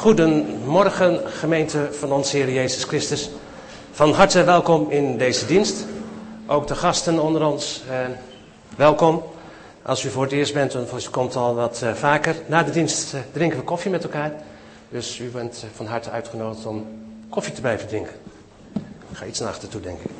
Goedemorgen, gemeente van onze Heer Jezus Christus. Van harte welkom in deze dienst. Ook de gasten onder ons, welkom. Als u voor het eerst bent, of u komt al wat vaker. Na de dienst drinken we koffie met elkaar. Dus u bent van harte uitgenodigd om koffie te blijven drinken. Ik ga iets naar achter toe, denk ik.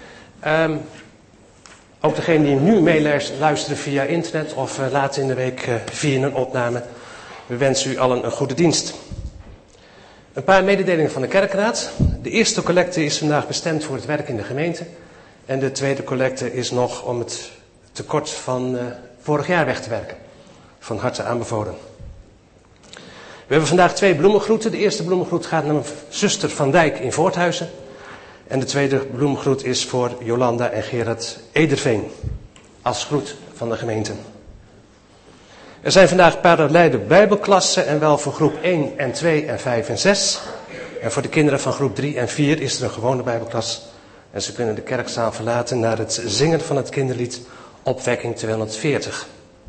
Ook degenen die nu meeluisteren via internet of later in de week via een opname. We wensen u allen een goede dienst. Een paar mededelingen van de kerkraad. De eerste collecte is vandaag bestemd voor het werk in de gemeente. En de tweede collecte is nog om het tekort van vorig jaar weg te werken. Van harte aanbevolen. We hebben vandaag 2 bloemengroeten. De eerste bloemengroet gaat naar zuster Van Dijk in Voorthuizen. En de tweede bloemengroet is voor Jolanda en Gerard Ederveen. Als groet van de gemeente. Er zijn vandaag parallele bijbelklassen en wel voor groep 1 en 2 en 5 en 6. En voor de kinderen van groep 3 en 4 is er een gewone bijbelklas. En ze kunnen de kerkzaal verlaten naar het zingen van het kinderlied Opwekking 240.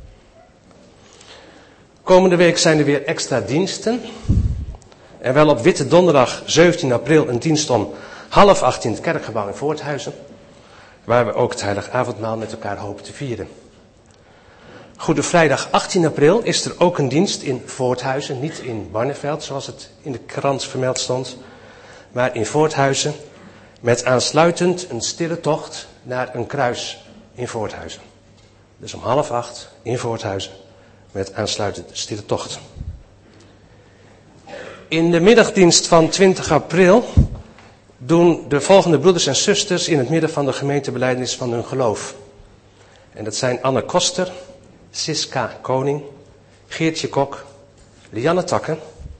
Komende week zijn er weer extra diensten. En wel op Witte Donderdag 17 april een dienst om 7:30 in het kerkgebouw in Voorthuizen. Waar we ook het heilig avondmaal met elkaar hopen te vieren. Goede Vrijdag 18 april is er ook een dienst in Voorthuizen. Niet in Barneveld zoals het in de krant vermeld stond. Maar in Voorthuizen. Met aansluitend een stille tocht naar een kruis in Voorthuizen. Dus om 7:30 in Voorthuizen. Met aansluitend stille tocht. In de middagdienst van 20 april doen de volgende broeders en zusters in het midden van de gemeentebelijdenis van hun geloof. En dat zijn Anne Koster, Siska Koning, Geertje Kok, Lianne Takken,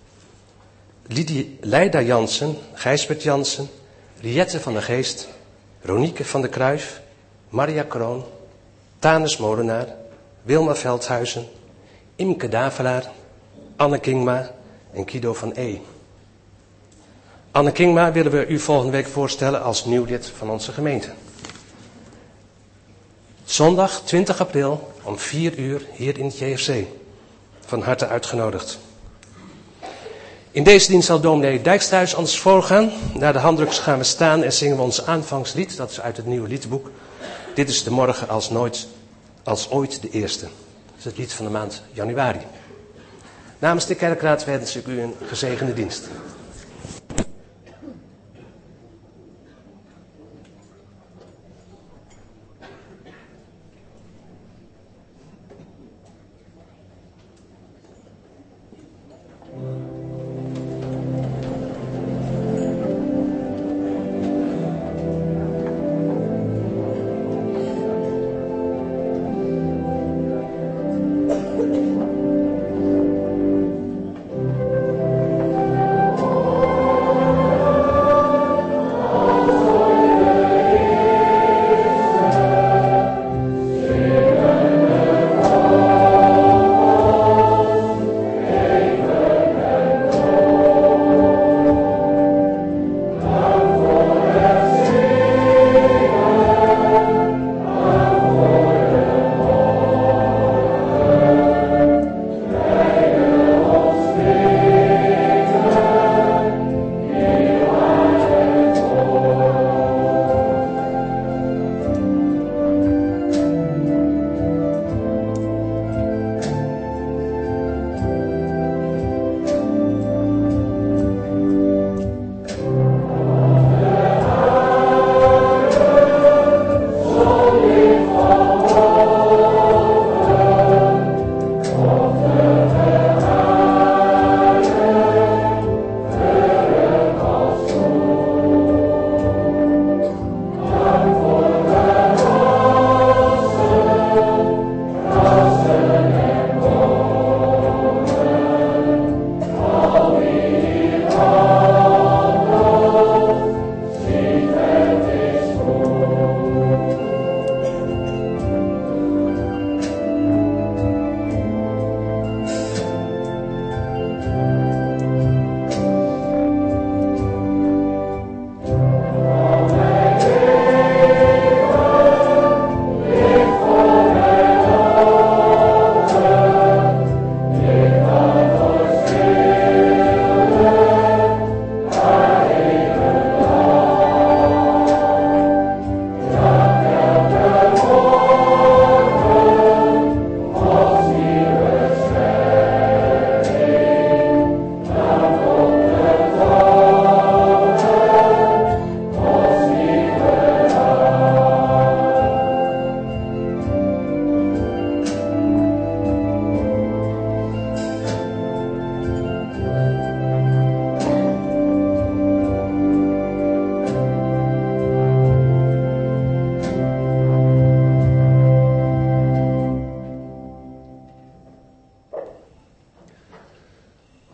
Leida Jansen, Gijsbert Jansen, Riette van der Geest, Ronieke van der Kruijf, Maria Kroon, Tanis Molenaar, Wilma Veldhuizen, Imke Davelaar, Anne Kingma en Guido van E. Anne Kingma willen we u volgende week voorstellen als nieuw lid van onze gemeente. Zondag 20 april om 4 uur hier in het JFC. Van harte uitgenodigd. In deze dienst zal dominee Dijksterhuis ons voorgaan. Na de handdrugs gaan we staan en zingen we ons aanvangslied. Dat is uit het nieuwe liedboek. Dit is de morgen als ooit de eerste. Dat is het lied van de maand januari. Namens de kerkraad wens ik u een gezegende dienst.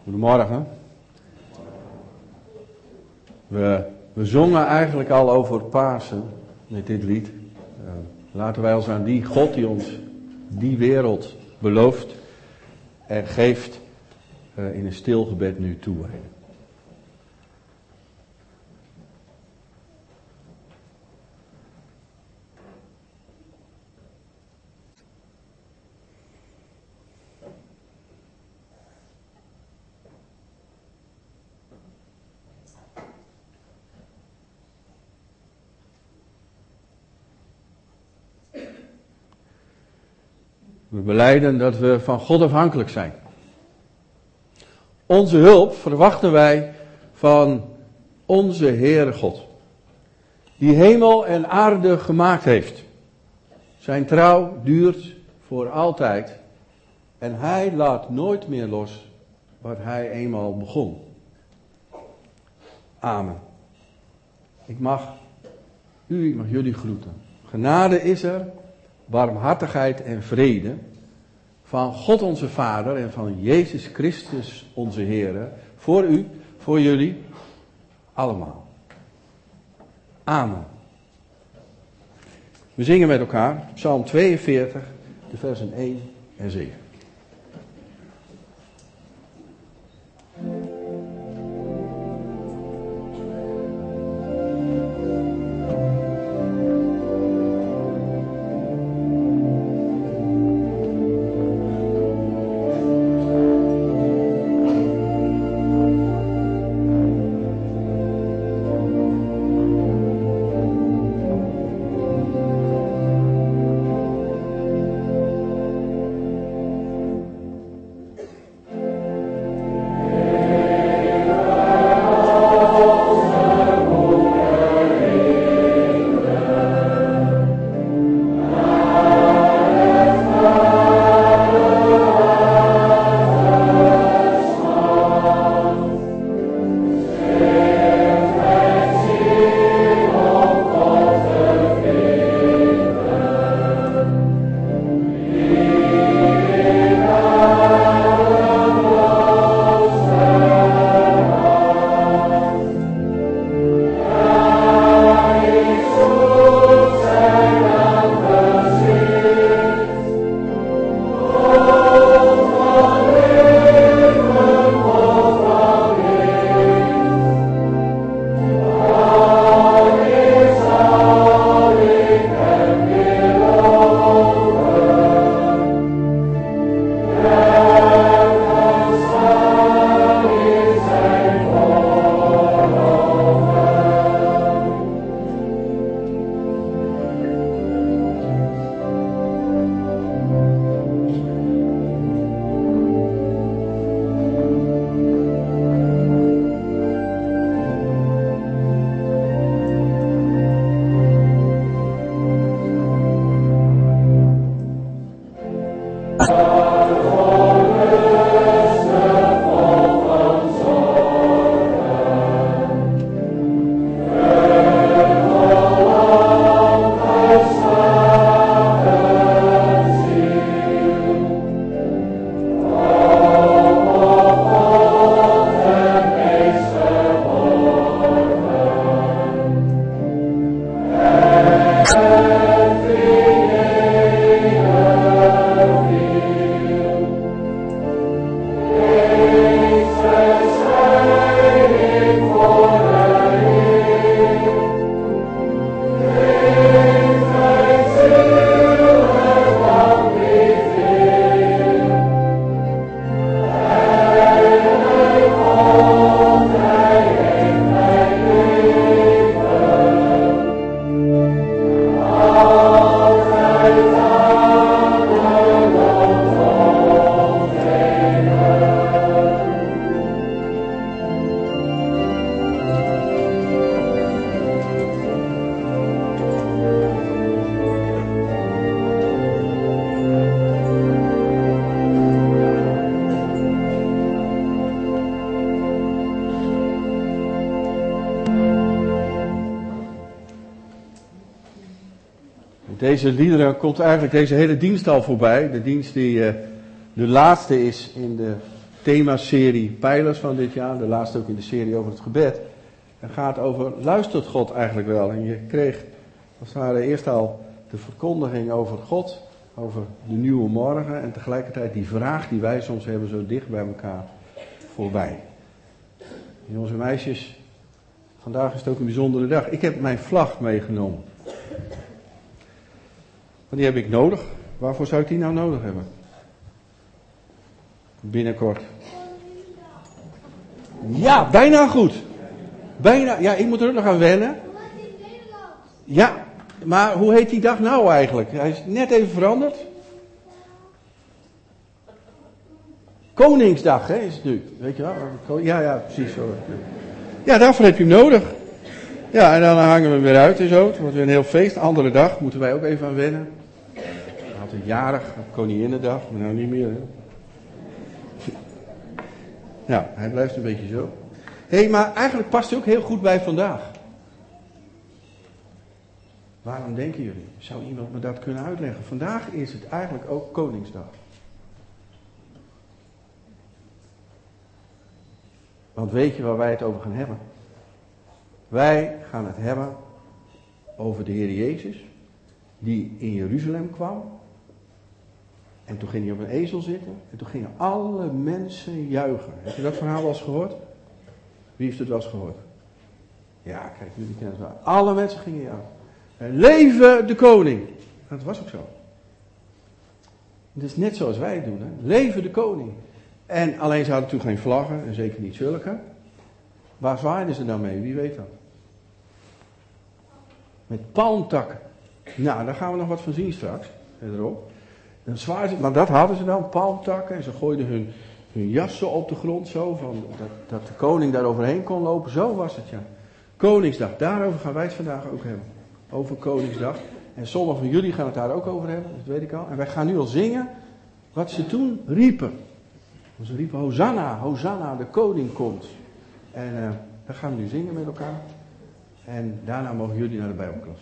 Goedemorgen. We zongen eigenlijk al over Pasen met dit lied. Laten wij ons aan die God die ons die wereld belooft en geeft in een stil gebed nu toewijden. We belijden dat we van God afhankelijk zijn. Onze hulp verwachten wij van onze Heere God, die hemel en aarde gemaakt heeft. Zijn trouw duurt voor altijd en hij laat nooit meer los wat hij eenmaal begon. Amen. Ik mag jullie groeten. Genade is er, barmhartigheid en vrede van God onze Vader en van Jezus Christus onze Heere, voor u, voor jullie, allemaal. Amen. We zingen met elkaar Psalm 42, de versen 1 en 7. Deze liederen komt eigenlijk deze hele dienst al voorbij. De dienst die de laatste is in de themaserie Pijlers van dit jaar. De laatste ook in de serie over het gebed. Het gaat over, luistert God eigenlijk wel? En je kreeg als het ware eerst al de verkondiging over God, over de nieuwe morgen. En tegelijkertijd die vraag die wij soms hebben zo dicht bij elkaar voorbij. Jongens en meisjes, vandaag is het ook een bijzondere dag. Ik heb mijn vlag meegenomen. Want die heb ik nodig. Waarvoor zou ik die nou nodig hebben? Binnenkort. Ja, bijna goed. Bijna, ja, ik moet er ook nog aan wennen. Ja, maar hoe heet die dag nou eigenlijk? Hij is net even veranderd. Koningsdag, hè, is het nu. Weet je wel? Ja, precies zo. Ja, daarvoor heb je hem nodig. Ja, en dan hangen we hem weer uit en zo. Het wordt weer een heel feest. Andere dag moeten wij ook even aan wennen. Altijd jarig, Koninginnedag, maar nou niet meer, hè. Nou, hij blijft een beetje zo. Hé, maar eigenlijk past hij ook heel goed bij vandaag. Waarom denken jullie? Zou iemand me dat kunnen uitleggen? Vandaag is het eigenlijk ook Koningsdag. Want weet je waar wij het over gaan hebben? Wij gaan het hebben over de Heer Jezus, die in Jeruzalem kwam. En toen ging hij op een ezel zitten. En toen gingen alle mensen juichen. Heb je dat verhaal wel eens gehoord? Wie heeft het wel eens gehoord? Ja, kijk, jullie kennen het wel. Alle mensen gingen juichen. En leven de koning. Dat was ook zo. Het is net zoals wij het doen. Hè? Leven de koning. En alleen ze hadden toen geen vlaggen. En zeker niet zulke. Waar zwaaiden ze dan mee? Wie weet dat? Met palmtakken. Nou, daar gaan we nog wat van zien straks. Verderop. Maar dat hadden ze dan, palmtakken. En ze gooiden hun jassen op de grond zo. Dat de koning daar overheen kon lopen. Zo was het, ja. Koningsdag. Daarover gaan wij het vandaag ook hebben. Over Koningsdag. En sommigen van jullie gaan het daar ook over hebben. Dat weet ik al. En wij gaan nu al zingen wat ze toen riepen. Ze riepen Hosanna, Hosanna, de koning komt. En dat gaan we nu zingen met elkaar. En daarna mogen jullie naar de Bijbelklas.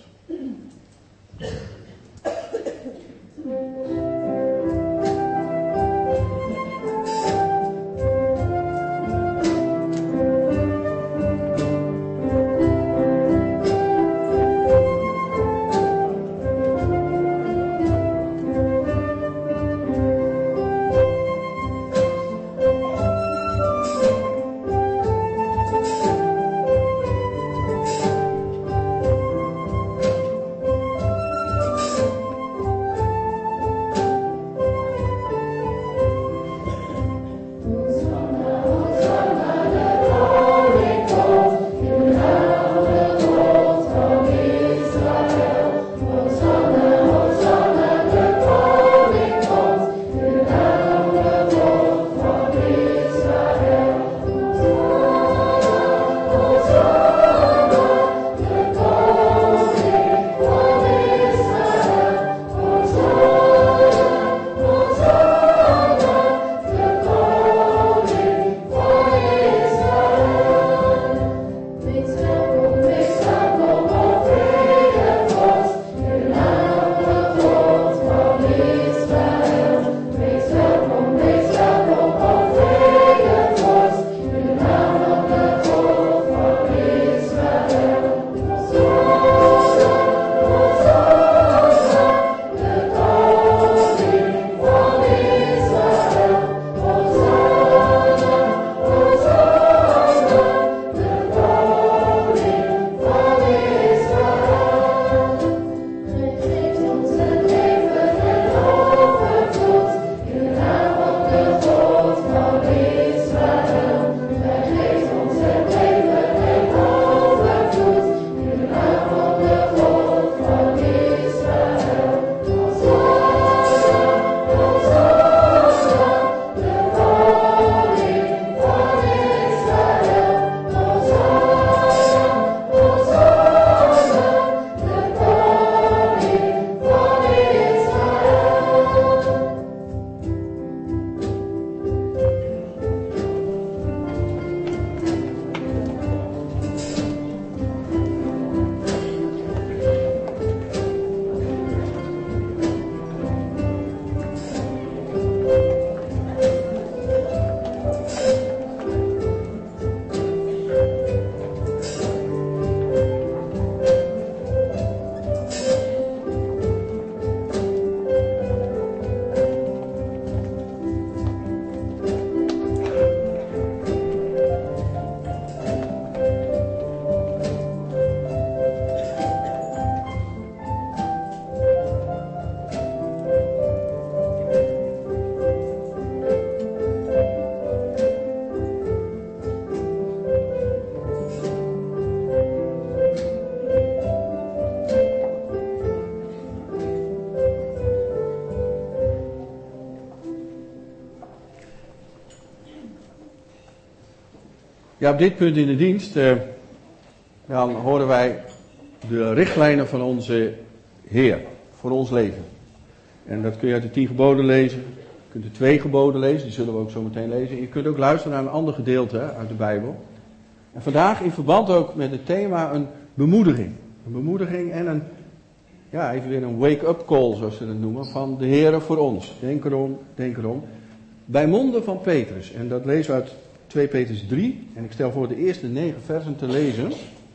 Ja, op dit punt in de dienst dan horen wij de richtlijnen van onze Heer voor ons leven. En dat kun je uit de 10 geboden lezen. Je kunt de 2 geboden lezen, die zullen we ook zo meteen lezen. Je kunt ook luisteren naar een ander gedeelte uit de Bijbel. En vandaag in verband ook met het thema een bemoediging. Een bemoediging en even weer een wake-up call, zoals ze het noemen, van de Heer voor ons. Denk erom, denk erom. Bij monden van Petrus. En dat lezen we uit 2 Petrus 3. En ik stel voor de eerste 9 versen te lezen.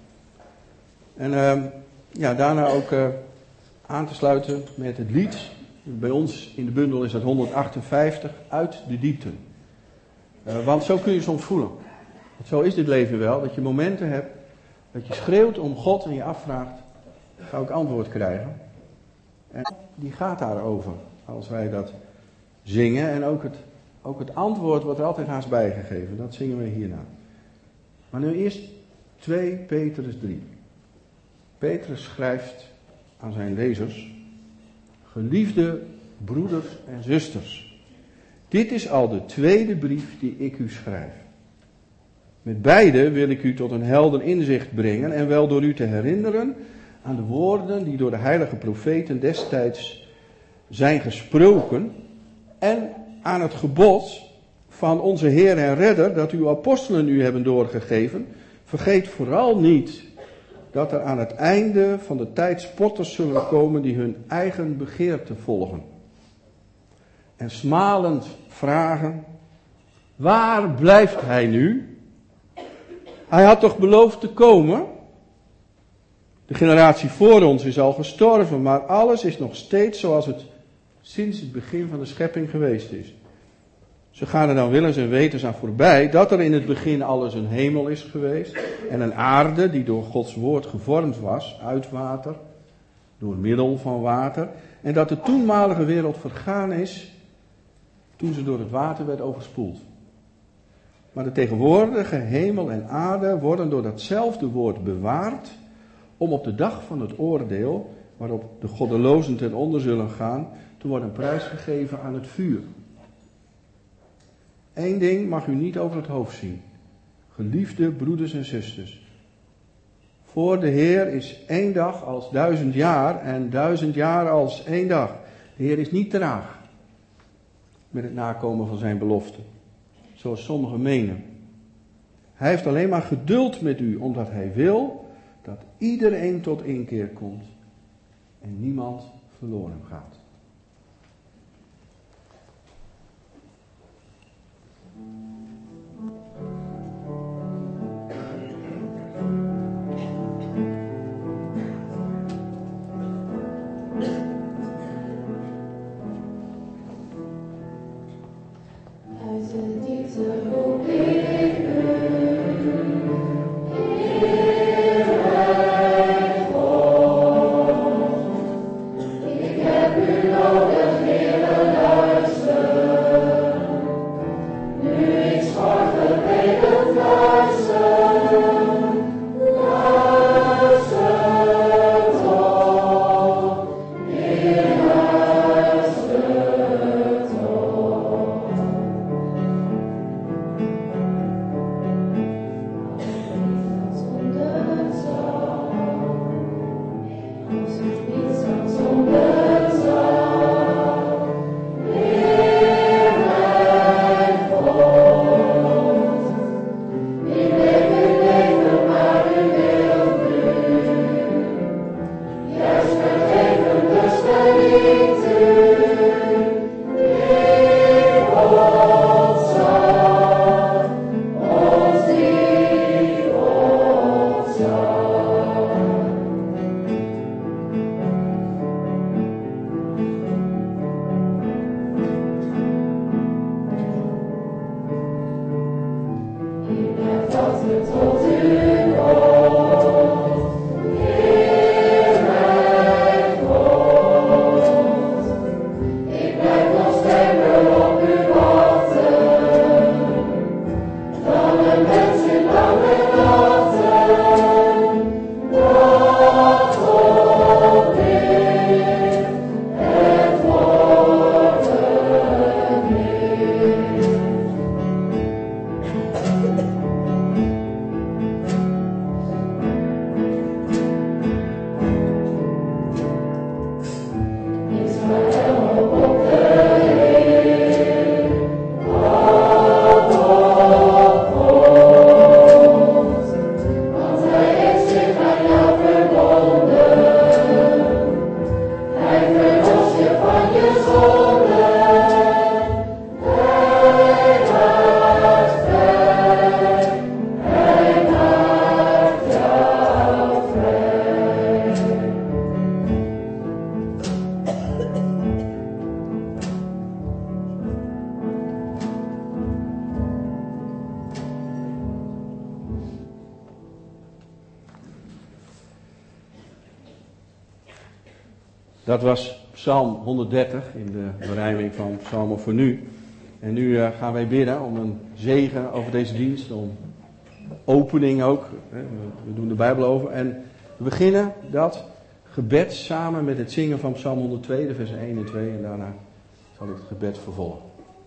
En daarna ook aan te sluiten met het lied. Bij ons in de bundel is dat 158, Uit de diepten. Want zo kun je soms voelen. Want zo is dit leven wel, dat je momenten hebt dat je schreeuwt om God en je afvraagt, ga ik antwoord krijgen? En die gaat daarover, als wij dat zingen. En ook het antwoord wordt er altijd haast bijgegeven, dat zingen we hierna. Maar nu eerst 2 Petrus 3. Petrus schrijft aan zijn lezers: Geliefde broeders en zusters, dit is al de 2e brief die ik u schrijf. Met beide wil ik u tot een helder inzicht brengen en wel door u te herinneren aan de woorden die door de heilige profeten destijds zijn gesproken en aan het gebod van onze Heer en Redder dat uw apostelen u hebben doorgegeven. Vergeet vooral niet dat er aan het einde van de tijd spotters zullen komen die hun eigen begeerte volgen. En smalend vragen, waar blijft hij nu? Hij had toch beloofd te komen? De generatie voor ons is al gestorven, maar alles is nog steeds zoals het sinds het begin van de schepping geweest is. Ze gaan er dan willens en wetens aan voorbij dat er in het begin alles een hemel is geweest en een aarde die door Gods woord gevormd was, uit water, door middel van water, en dat de toenmalige wereld vergaan is toen ze door het water werd overspoeld. Maar de tegenwoordige hemel en aarde worden door datzelfde woord bewaard om op de dag van het oordeel, waarop de goddelozen ten onder zullen gaan, te worden prijsgegeven aan het vuur. Eén ding mag u niet over het hoofd zien. Geliefde broeders en zusters. Voor de Heer is 1 dag als 1000 jaar en 1000 jaar als 1 dag. De Heer is niet traag met het nakomen van zijn belofte, zoals sommigen menen. Hij heeft alleen maar geduld met u, omdat hij wil dat iedereen tot inkeer komt en niemand verloren gaat. Dat was Psalm 130 in de berijming van Psalmen voor nu. En nu gaan wij bidden om een zegen over deze dienst, om opening ook. We doen de Bijbel over. En we beginnen dat gebed samen met het zingen van Psalm 102, de versen 1 en 2. En daarna zal ik het gebed vervolgen.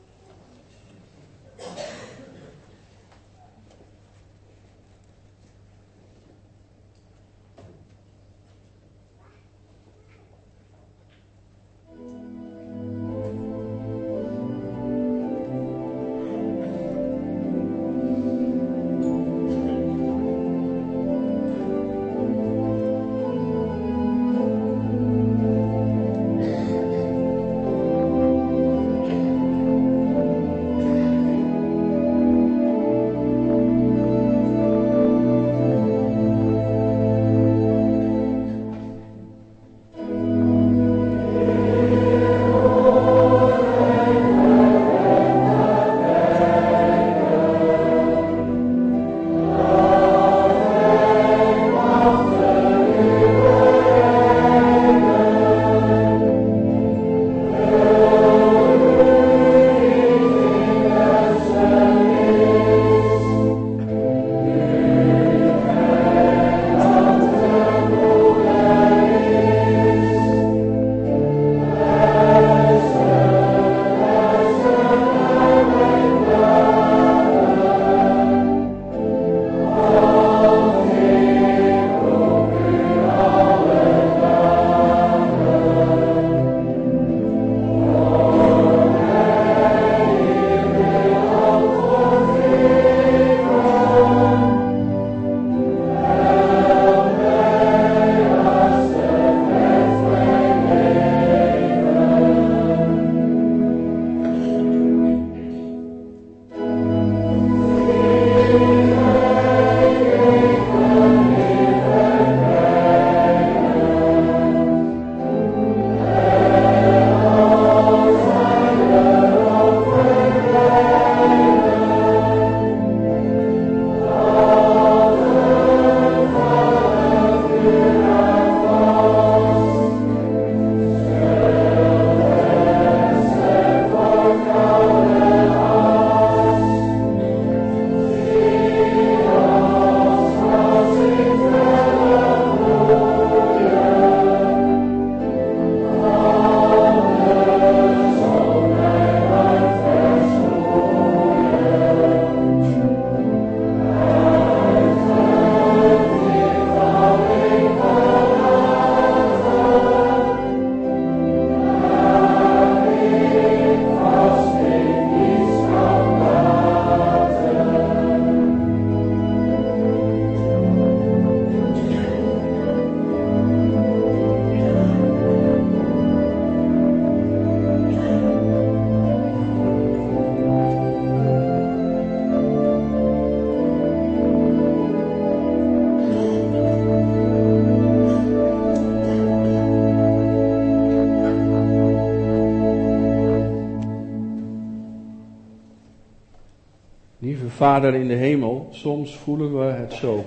Lieve Vader in de hemel, soms voelen we het zo.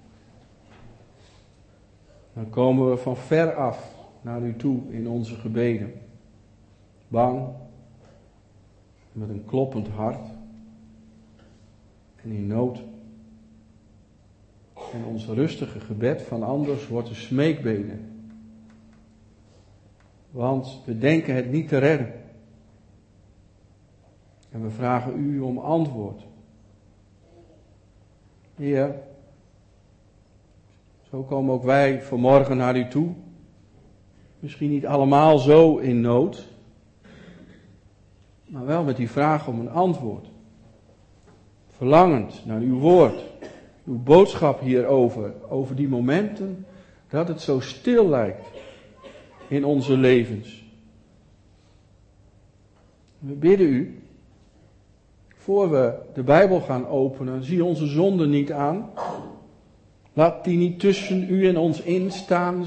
Dan komen we van ver af naar u toe in onze gebeden. Bang, met een kloppend hart en in nood. En ons rustige gebed van anders wordt een smeekbede. Want we denken het niet te redden. En we vragen u om antwoord. Heer, zo komen ook wij vanmorgen naar u toe. Misschien niet allemaal zo in nood, maar wel met die vraag om een antwoord. Verlangend naar uw woord, uw boodschap hierover, over die momenten dat het zo stil lijkt in onze levens. We bidden u, voor we de Bijbel gaan openen, zie onze zonden niet aan. Laat die niet tussen u en ons instaan,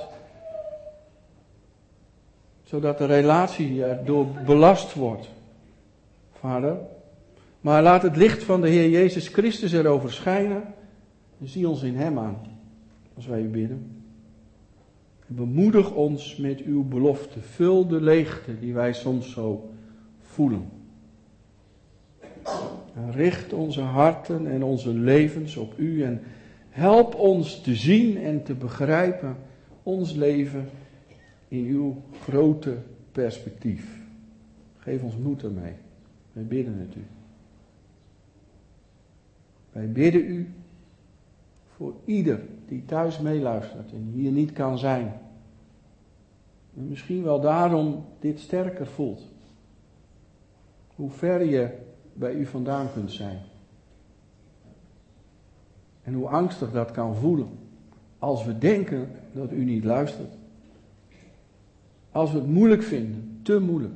zodat de relatie erdoor belast wordt, Vader. Maar laat het licht van de Heer Jezus Christus erover schijnen. En zie ons in Hem aan, als wij u bidden. Bemoedig ons met uw belofte. Vul de leegte die wij soms zo voelen. En richt onze harten en onze levens op u en help ons te zien en te begrijpen ons leven in uw grote perspectief. Geef ons moed ermee. Wij bidden het u. Wij bidden u voor ieder die thuis meeluistert en hier niet kan zijn. En misschien wel daarom dit sterker voelt. Hoe ver je bij u vandaan kunt zijn. En hoe angstig dat kan voelen. Als we denken dat u niet luistert. Als we het moeilijk vinden. Te moeilijk.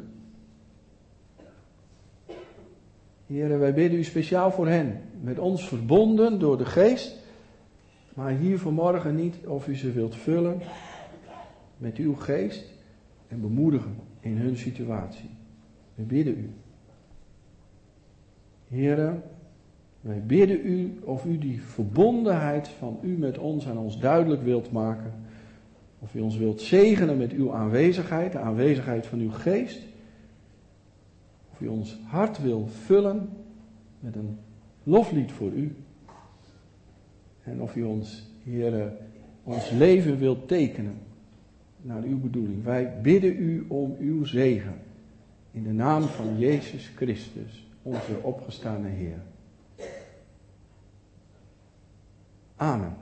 Heere, wij bidden u speciaal voor hen. Met ons verbonden door de geest. Maar hier vanmorgen niet of u ze wilt vullen met uw geest. En bemoedigen in hun situatie. We bidden u. Heere, wij bidden u of u die verbondenheid van u met ons aan ons duidelijk wilt maken. Of u ons wilt zegenen met uw aanwezigheid, de aanwezigheid van uw geest. Of u ons hart wil vullen met een loflied voor u. En of u ons, Heere, ons leven wilt tekenen naar uw bedoeling. Wij bidden u om uw zegen. In de naam van Jezus Christus, onze opgestane Heer. Amen.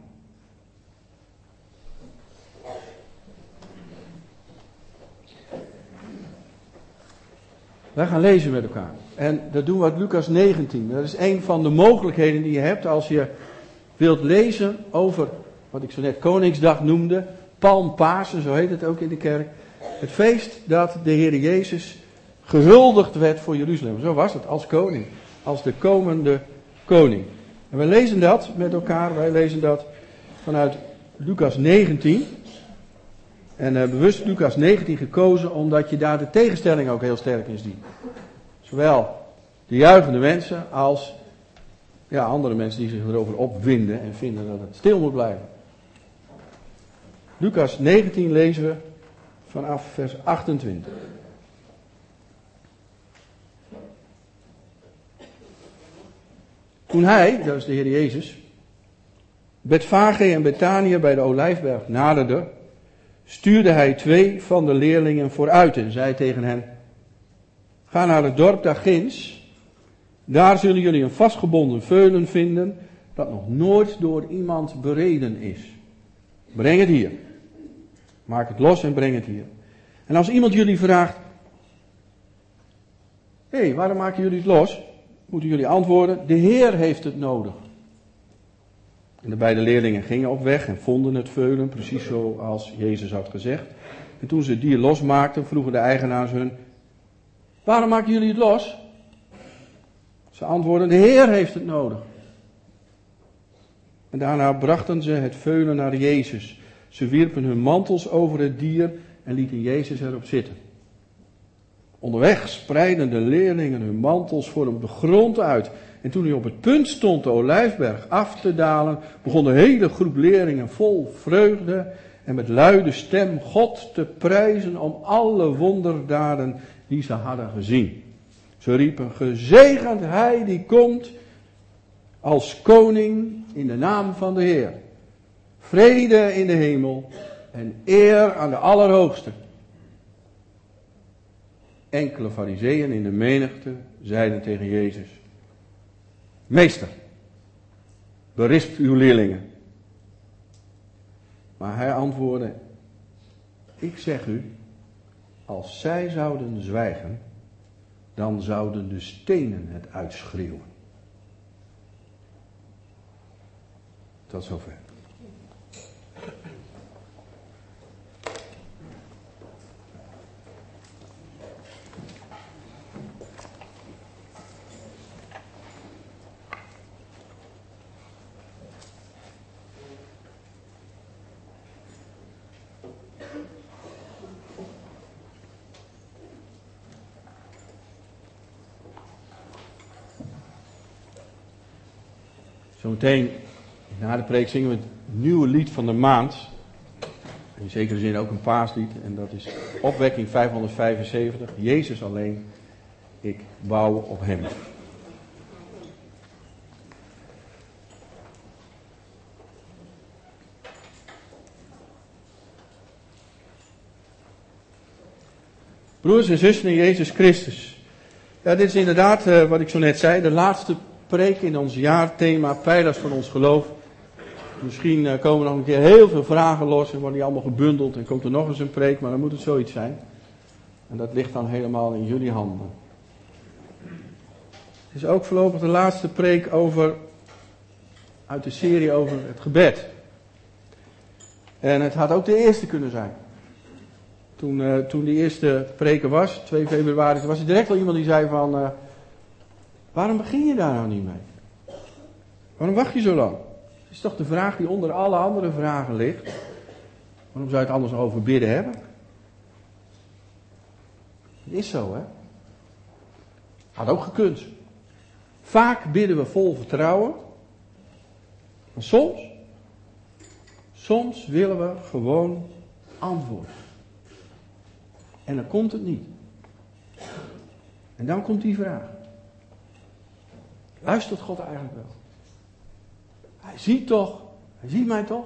Wij gaan lezen met elkaar. En dat doen we uit Lucas 19. Dat is een van de mogelijkheden die je hebt als je wilt lezen over wat ik zo net Koningsdag noemde. Palmpasen, zo heet het ook in de kerk. Het feest dat de Heer Jezus gehuldigd werd voor Jeruzalem. Zo was het, als koning. Als de komende koning. En wij lezen dat met elkaar. Wij lezen dat vanuit Lucas 19. En bewust Lucas 19 gekozen omdat je daar de tegenstelling ook heel sterk in ziet. Zowel de juichende mensen als andere mensen die zich erover opwinden en vinden dat het stil moet blijven. Lucas 19 lezen we vanaf vers 28. Toen hij, dat is de Heer Jezus, Betfage en Betanië bij de Olijfberg naderde, stuurde hij 2 van de leerlingen vooruit en zei tegen hen: ga naar het dorp daarginds, daar zullen jullie een vastgebonden veulen vinden dat nog nooit door iemand bereden is. Breng het hier. Maak het los en breng het hier. En als iemand jullie vraagt: hé, waarom maken jullie het los? Moeten jullie antwoorden: de Heer heeft het nodig. En de beide leerlingen gingen op weg en vonden het veulen, precies zoals Jezus had gezegd. En toen ze het dier losmaakten, vroegen de eigenaars hun: waarom maken jullie het los? Ze antwoordden: de Heer heeft het nodig. En daarna brachten ze het veulen naar Jezus. Ze wierpen hun mantels over het dier en lieten Jezus erop zitten. Onderweg spreidden de leerlingen hun mantels voor hem de grond uit. En toen hij op het punt stond de Olijfberg af te dalen, begon de hele groep leerlingen vol vreugde en met luide stem God te prijzen om alle wonderdaden die ze hadden gezien. Ze riepen: gezegend hij die komt als koning in de naam van de Heer. Vrede in de hemel en eer aan de Allerhoogste. Enkele farizeeën in de menigte zeiden tegen Jezus: meester, berisp uw leerlingen. Maar hij antwoordde: ik zeg u, als zij zouden zwijgen, dan zouden de stenen het uitschreeuwen. Tot zover. Zometeen na de preek zingen we het nieuwe lied van de maand. In zekere zin ook een paaslied. En dat is opwekking 575. Jezus alleen, ik bouw op hem. Broers en zussen in Jezus Christus. Ja, dit is inderdaad wat ik zo net zei. De laatste preek in ons jaarthema Pijlers van ons geloof. Misschien komen er nog een keer heel veel vragen los en worden die allemaal gebundeld. En komt er nog eens een preek, maar dan moet het zoiets zijn. En dat ligt dan helemaal in jullie handen. Het is ook voorlopig de laatste preek uit de serie over het gebed. En het had ook de eerste kunnen zijn. Toen die eerste preken was, 2 februari, was er direct al iemand die zei van... waarom begin je daar nou niet mee? Waarom wacht je zo lang? Het is toch de vraag die onder alle andere vragen ligt. Waarom zou je het anders over bidden hebben? Het is zo, hè? Had ook gekund. Vaak bidden we vol vertrouwen. Maar soms willen we gewoon antwoord. En dan komt het niet. En dan komt die vraag. Luistert God eigenlijk wel? Hij ziet mij toch?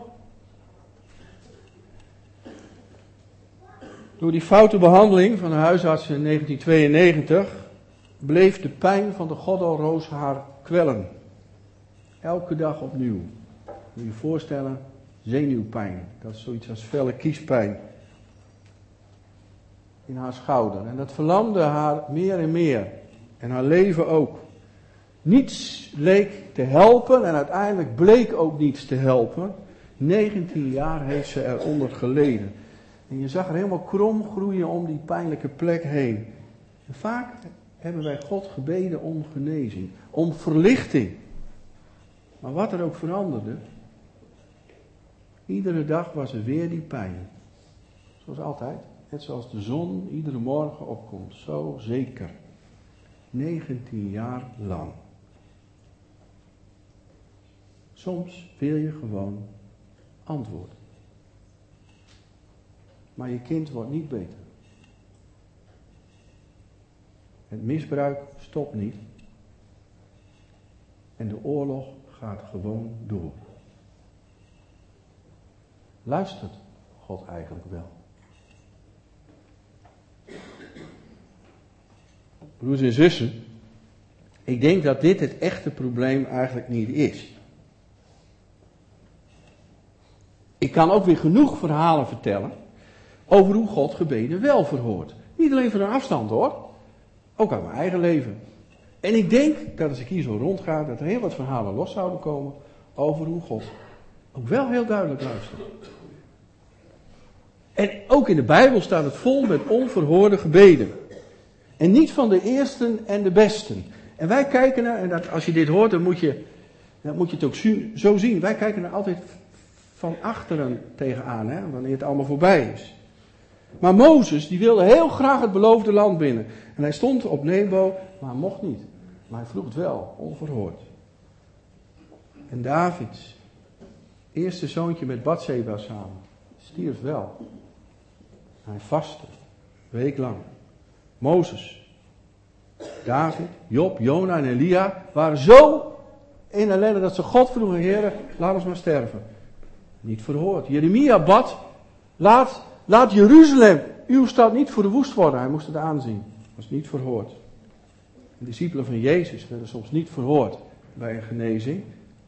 Door die foute behandeling van de huisarts in 1992 bleef de pijn van de goddelroos haar kwellen. Elke dag opnieuw. Moet je je voorstellen, zenuwpijn. Dat is zoiets als felle kiespijn. In haar schouder. En dat verlamde haar meer en meer. En haar leven ook. Niets leek te helpen en uiteindelijk bleek ook niets te helpen. 19 jaar heeft ze eronder geleden. En je zag er helemaal krom groeien om die pijnlijke plek heen. En vaak hebben wij God gebeden om genezing, om verlichting. Maar wat er ook veranderde, iedere dag was er weer die pijn. Zoals altijd, net zoals de zon iedere morgen opkomt, zo zeker. 19 jaar lang. Soms wil je gewoon antwoord. Maar je kind wordt niet beter. Het misbruik stopt niet. En de oorlog gaat gewoon door. Luistert God eigenlijk wel? Broers en zussen, ik denk dat dit het echte probleem eigenlijk niet is. Ik kan ook weer genoeg verhalen vertellen over hoe God gebeden wel verhoort. Niet alleen van een afstand hoor, ook uit mijn eigen leven. En ik denk dat als ik hier zo rondga, dat er heel wat verhalen los zouden komen over hoe God ook wel heel duidelijk luistert. En ook in de Bijbel staat het vol met onverhoorde gebeden. En niet van de eersten en de besten. En wij kijken naar, en dat, als je dit hoort, dan moet je het ook zo zien. Wij kijken er altijd van achteren tegenaan, hè, wanneer het allemaal voorbij is. Maar Mozes, die wilde heel graag het beloofde land binnen. En hij stond op Nebo, maar hij mocht niet. Maar hij vroeg het wel, onverhoord. En David, eerste zoontje met Batseba samen, stierf wel. Hij vastte, weeklang. Mozes, David, Job, Jona en Elia waren zo in ellende dat ze God vroegen, Heere, laat ons maar sterven. Niet verhoord. Jeremia bad, laat Jeruzalem, uw stad, niet verwoest worden. Hij moest het aanzien. Was niet verhoord. De discipelen van Jezus werden soms niet verhoord bij een genezing.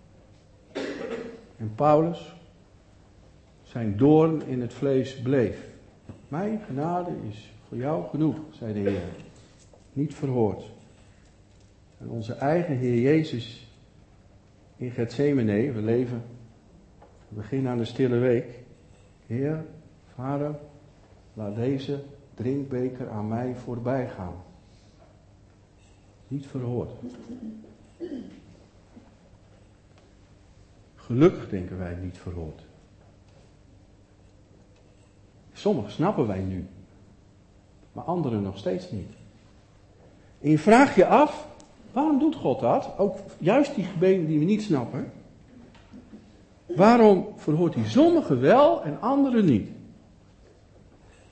En Paulus, zijn doorn in het vlees bleef. Mijn genade is voor jou genoeg, zei de Heer. Niet verhoord. En onze eigen Heer Jezus in Getsemane, we beginnen aan de stille week. Heer, Vader, laat deze drinkbeker aan mij voorbij gaan. Niet verhoord. Gelukkig denken wij niet verhoord. Sommigen snappen wij nu, maar anderen nog steeds niet. En je vraagt je af, waarom doet God dat? Ook juist die gebeden die we niet snappen. Waarom verhoort hij sommigen wel en anderen niet?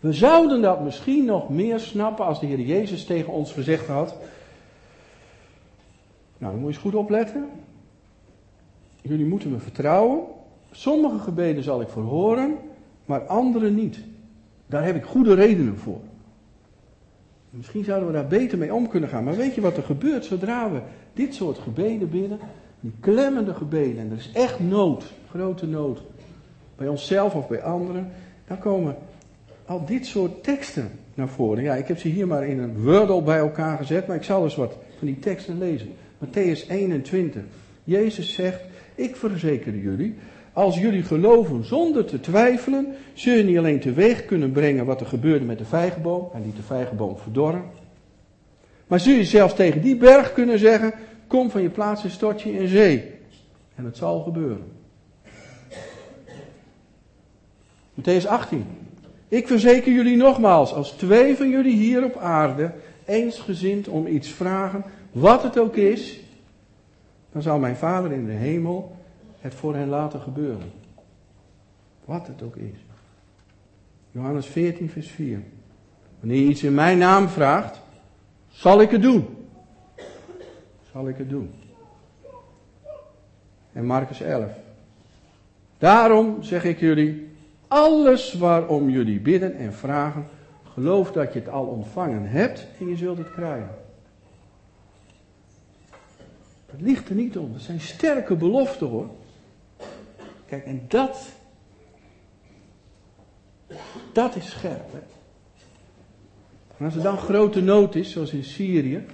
We zouden dat misschien nog meer snappen als de Heer Jezus tegen ons gezegd had. Nou, dan moet je eens goed opletten. Jullie moeten me vertrouwen. Sommige gebeden zal ik verhoren, maar andere niet. Daar heb ik goede redenen voor. Misschien zouden we daar beter mee om kunnen gaan. Maar weet je wat er gebeurt zodra we dit soort gebeden bidden? Die klemmende gebeden. En er is echt nood, grote nood. Bij onszelf of bij anderen. Dan komen al dit soort teksten naar voren. Ja, ik heb ze hier maar in een Wordle bij elkaar gezet. Maar ik zal eens wat van die teksten lezen. Mattheüs 21. Jezus zegt, ik verzeker jullie, als jullie geloven zonder te twijfelen, zul je niet alleen teweeg kunnen brengen wat er gebeurde met de vijgenboom. Hij liet de vijgenboom verdorren. Maar zul je zelfs tegen die berg kunnen zeggen, kom van je plaats en stort je in zee. En het zal gebeuren. Mattheüs 18. Ik verzeker jullie nogmaals, als 2 van jullie hier op aarde eensgezind om iets vragen, wat het ook is, dan zal mijn Vader in de hemel het voor hen laten gebeuren. Wat het ook is. Johannes 14 vers 4. Wanneer je iets in mijn naam vraagt, zal ik het doen. Zal ik het doen. En Marcus 11. Daarom zeg ik jullie, alles waarom jullie bidden en vragen, geloof dat je het al ontvangen hebt en je zult het krijgen. Het ligt er niet om. Dat zijn sterke beloften hoor. Kijk, en dat is scherp. Hè? En als er dan grote nood is, zoals in Syrië,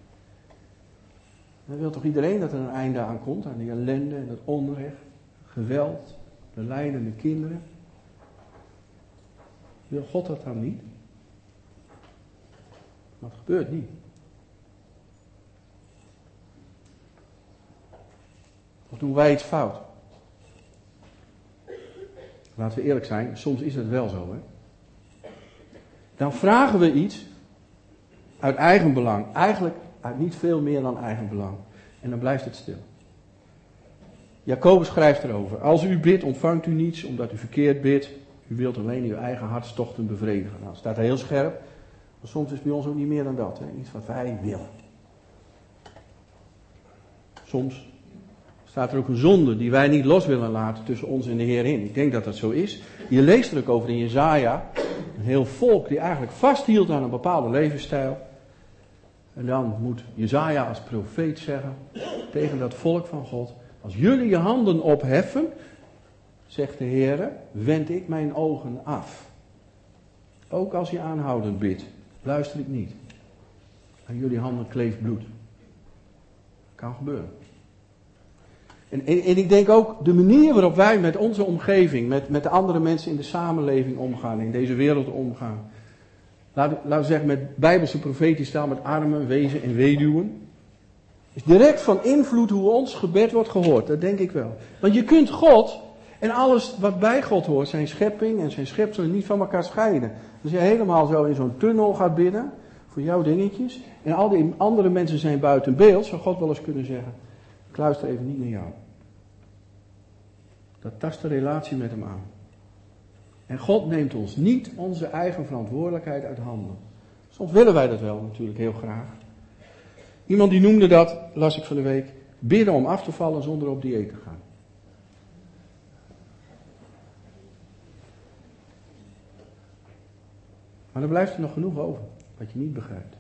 dan wil toch iedereen dat er een einde aan komt, aan die ellende en het onrecht, geweld, de lijdende kinderen. Wil God dat dan niet? Maar het gebeurt niet. Of doen wij iets fout? Laten we eerlijk zijn, soms is het wel zo. Hè? Dan vragen we iets uit eigen belang. Eigenlijk uit niet veel meer dan eigen belang. En dan blijft het stil. Jacobus schrijft erover. Als u bidt, ontvangt u niets omdat u verkeerd bidt. U wilt alleen uw eigen hartstochten bevredigen. Nou, dat staat heel scherp. Maar soms is het bij ons ook niet meer dan dat. Hè? Iets wat wij willen. Soms staat er ook een zonde die wij niet los willen laten tussen ons en de Heer in. Ik denk dat dat zo is. Je leest er ook over in Jesaja. Een heel volk die eigenlijk vasthield aan een bepaalde levensstijl. En dan moet Jesaja als profeet zeggen tegen dat volk van God. Als jullie je handen opheffen, zegt de Heer, wend ik mijn ogen af. Ook als je aanhoudend bidt, luister ik niet. Aan jullie handen kleeft bloed. Kan gebeuren. En ik denk ook de manier waarop wij met onze omgeving, met de andere mensen in de samenleving omgaan, in deze wereld omgaan. Laten we zeggen met bijbelse profetisch taal, met armen, wezen en weduwen. Is direct van invloed hoe ons gebed wordt gehoord, dat denk ik wel. Want je kunt God en alles wat bij God hoort, zijn schepping en zijn schepselen, niet van elkaar scheiden. Als je helemaal zo in zo'n tunnel gaat bidden, voor jouw dingetjes, en al die andere mensen zijn buiten beeld, zou God wel eens kunnen zeggen, ik luister even niet naar jou. Dat tast de relatie met hem aan. En God neemt ons niet onze eigen verantwoordelijkheid uit handen. Soms willen wij dat wel natuurlijk heel graag. Iemand die noemde dat, las ik van de week, bidden om af te vallen zonder op dieet te gaan. Maar dan blijft er nog genoeg over, wat je niet begrijpt.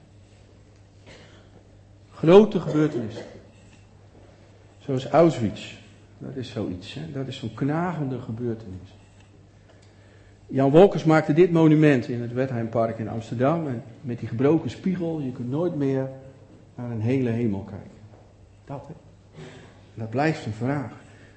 Grote gebeurtenissen. Zoals Auschwitz. Dat is zoiets. Hè? Dat is zo'n knagende gebeurtenis. Jan Wolkers maakte dit monument in het Wertheimpark in Amsterdam. En met die gebroken spiegel. Je kunt nooit meer naar een hele hemel kijken. Dat, hè. Dat blijft een vraag.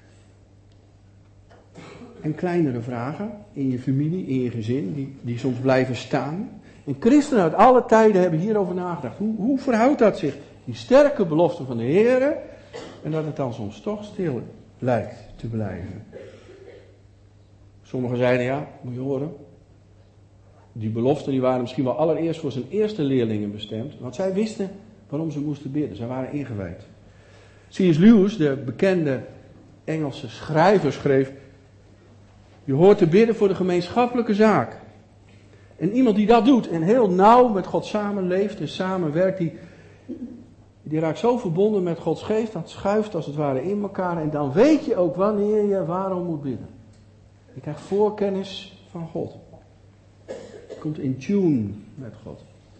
En kleinere vragen in je familie, in je gezin. Die soms blijven staan. En christenen uit alle tijden hebben hierover nagedacht. Hoe verhoudt dat zich? Die sterke belofte van de Heer. En dat het dan soms toch stil lijkt te blijven. Sommigen zeiden, ja, moet je horen. Die beloften die waren misschien wel allereerst voor zijn eerste leerlingen bestemd. Want zij wisten waarom ze moesten bidden. Zij waren ingewijd. C.S. Lewis, de bekende Engelse schrijver, schreef: je hoort te bidden voor de gemeenschappelijke zaak. En iemand die dat doet en heel nauw met God samenleeft en samenwerkt, die raakt zo verbonden met Gods geest, dat schuift als het ware in elkaar. En dan weet je ook wanneer je waarom moet bidden. Je krijgt voorkennis van God. Je komt in tune met God.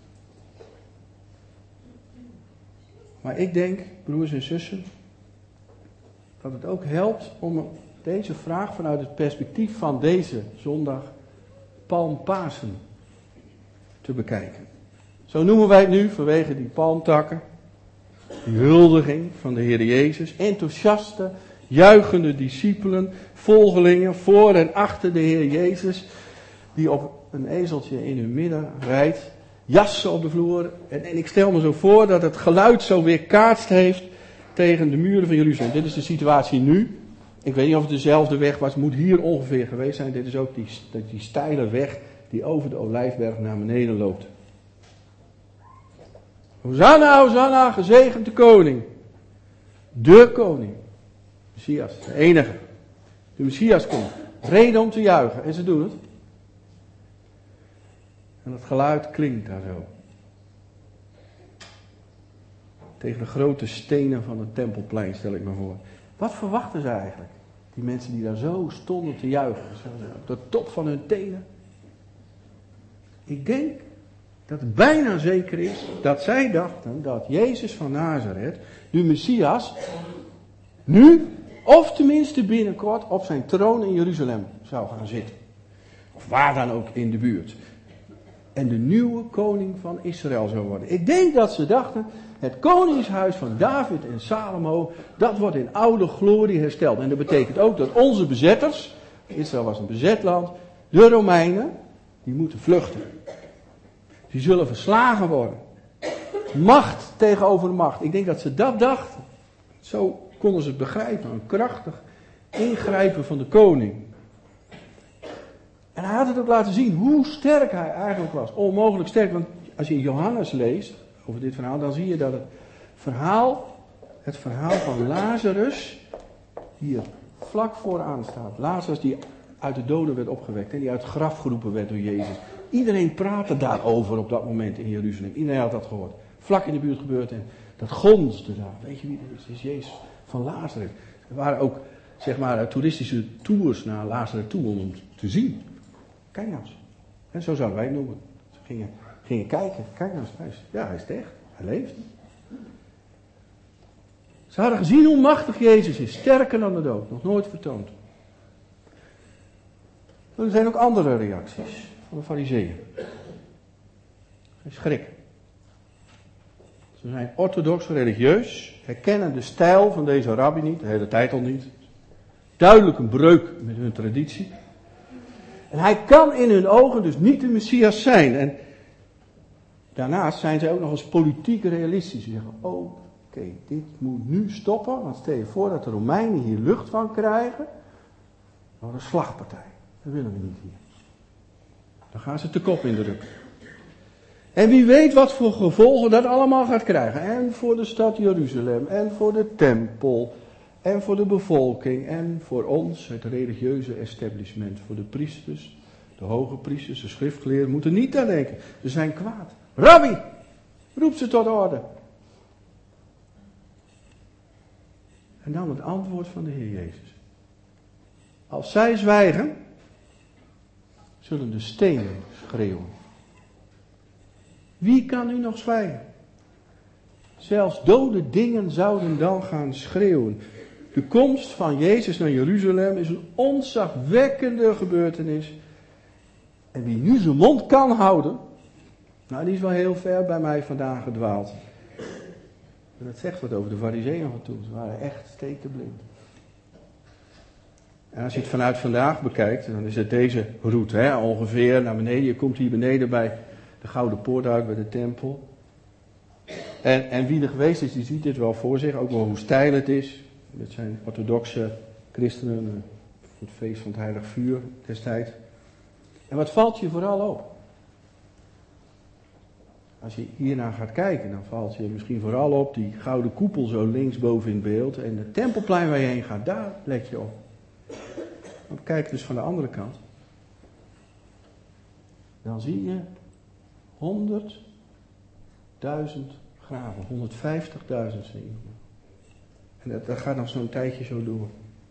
Maar ik denk, broers en zussen, dat het ook helpt om deze vraag vanuit het perspectief van deze zondag Palmpasen te bekijken. Zo noemen wij het nu vanwege die palmtakken. Die huldiging van de Heer Jezus. Enthousiaste, juichende discipelen, volgelingen voor en achter de Heer Jezus. Die op een ezeltje in hun midden rijdt. Jassen op de vloer. En ik stel me zo voor dat het geluid zo weerkaatst heeft tegen de muren van Jeruzalem. Dit is de situatie nu. Ik weet niet of het dezelfde weg was. Het moet hier ongeveer geweest zijn. Dit is ook die steile weg die over de Olijfberg naar beneden loopt. Hosanna, Hosanna, gezegend de koning. De koning. Messias, de enige. De Messias komt. Reden om te juichen. En ze doen het. En het geluid klinkt daar zo. Tegen de grote stenen van het Tempelplein, stel ik me voor. Wat verwachten ze eigenlijk? Die mensen die daar zo stonden te juichen. Op de top van hun tenen. Ik denk dat het bijna zeker is dat zij dachten dat Jezus van Nazareth, de Messias, nu, of tenminste binnenkort, op zijn troon in Jeruzalem zou gaan zitten. Of waar dan ook in de buurt. En de nieuwe koning van Israël zou worden. Ik denk dat ze dachten, het koningshuis van David en Salomo, dat wordt in oude glorie hersteld. En dat betekent ook dat onze bezetters, Israël was een bezet land, de Romeinen, die moeten vluchten. Die zullen verslagen worden. Macht tegenover macht. Ik denk dat ze dat dachten. Zo konden ze het begrijpen. Een krachtig ingrijpen van de koning. En hij had het ook laten zien hoe sterk hij eigenlijk was. Onmogelijk sterk. Want als je Johannes leest over dit verhaal, dan zie je dat het verhaal van Lazarus hier vlak vooraan staat. Lazarus die uit de doden werd opgewekt en die uit het graf geroepen werd door Jezus. Iedereen praatte daarover op dat moment in Jeruzalem. Iedereen had dat gehoord. Vlak in de buurt gebeurd en dat gonsde daar. Weet je wie dat is? Dat is Jezus van Lazarus. Er waren ook, zeg maar, toeristische tours naar Lazarus toe om hem te zien. Kijk nou eens. En zo zouden wij het noemen. Ze gingen kijken. Kijk nou eens. Ja, hij is het echt. Hij leeft. Ze hadden gezien hoe machtig Jezus is. Sterker dan de dood. Nog nooit vertoond. Er zijn ook andere reacties van de Farizeeën. Schrik. Ze zijn orthodox religieus. Herkennen de stijl van deze rabbi niet. De hele tijd al niet. Duidelijk een breuk met hun traditie. En hij kan in hun ogen dus niet de Messias zijn. En daarnaast zijn zij ook nog eens politiek realistisch. Ze zeggen, oké, dit moet nu stoppen. Want stel je voor dat de Romeinen hier lucht van krijgen. Wat een slagpartij. Dat willen we niet hier. Dan gaan ze te kop in de ruk. En wie weet wat voor gevolgen dat allemaal gaat krijgen. En voor de stad Jeruzalem. En voor de tempel. En voor de bevolking. En voor ons, het religieuze establishment. Voor de priesters. De hoge priesters, de schriftgeleerden. Moeten niet aan denken. Ze zijn kwaad. Rabbi! Roep ze tot orde. En dan het antwoord van de Heer Jezus. Als zij zwijgen, zullen de stenen schreeuwen. Wie kan nu nog zwijgen? Zelfs dode dingen zouden dan gaan schreeuwen. De komst van Jezus naar Jeruzalem is een ontzagwekkende gebeurtenis. En wie nu zijn mond kan houden, nou die is wel heel ver bij mij vandaan gedwaald. En dat zegt wat over de Farizeeën van toen. Ze waren echt stekenblind. En als je het vanuit vandaag bekijkt, dan is het deze route, ongeveer naar beneden. Je komt hier beneden bij de Gouden Poort uit, bij de tempel. En wie er geweest is, die ziet dit wel voor zich. Ook wel hoe steil het is. Dit zijn orthodoxe christenen voor het feest van het heilig vuur destijds. En wat valt je vooral op? Als je hiernaar gaat kijken, dan valt je misschien vooral op die gouden koepel zo linksboven in beeld. En het tempelplein waar je heen gaat, daar let je op. Want kijk dus van de andere kant. dan zie je 100.000 graven, 150.000 zie je. En dat gaat nog zo'n tijdje zo door.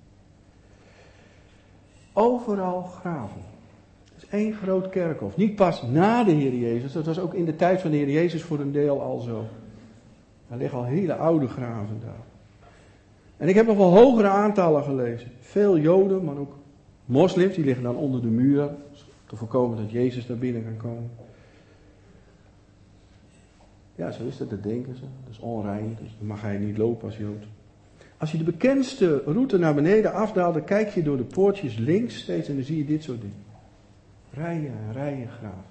Overal graven. Het is één groot kerkhof. Niet pas na de Heer Jezus, dat was ook in de tijd van de Heer Jezus voor een deel al zo. Er liggen al hele oude graven daar. En ik heb nog wel hogere aantallen gelezen. Veel Joden, maar ook moslims, die liggen dan onder de muur. Om te voorkomen dat Jezus daar binnen kan komen. Ja, zo is dat denken ze. Dat is onrein, dus dan mag hij niet lopen als Jood. Als je de bekendste route naar beneden afdaalt, dan kijk je door de poortjes links steeds en dan zie je dit soort dingen. Rijen en rijen graven.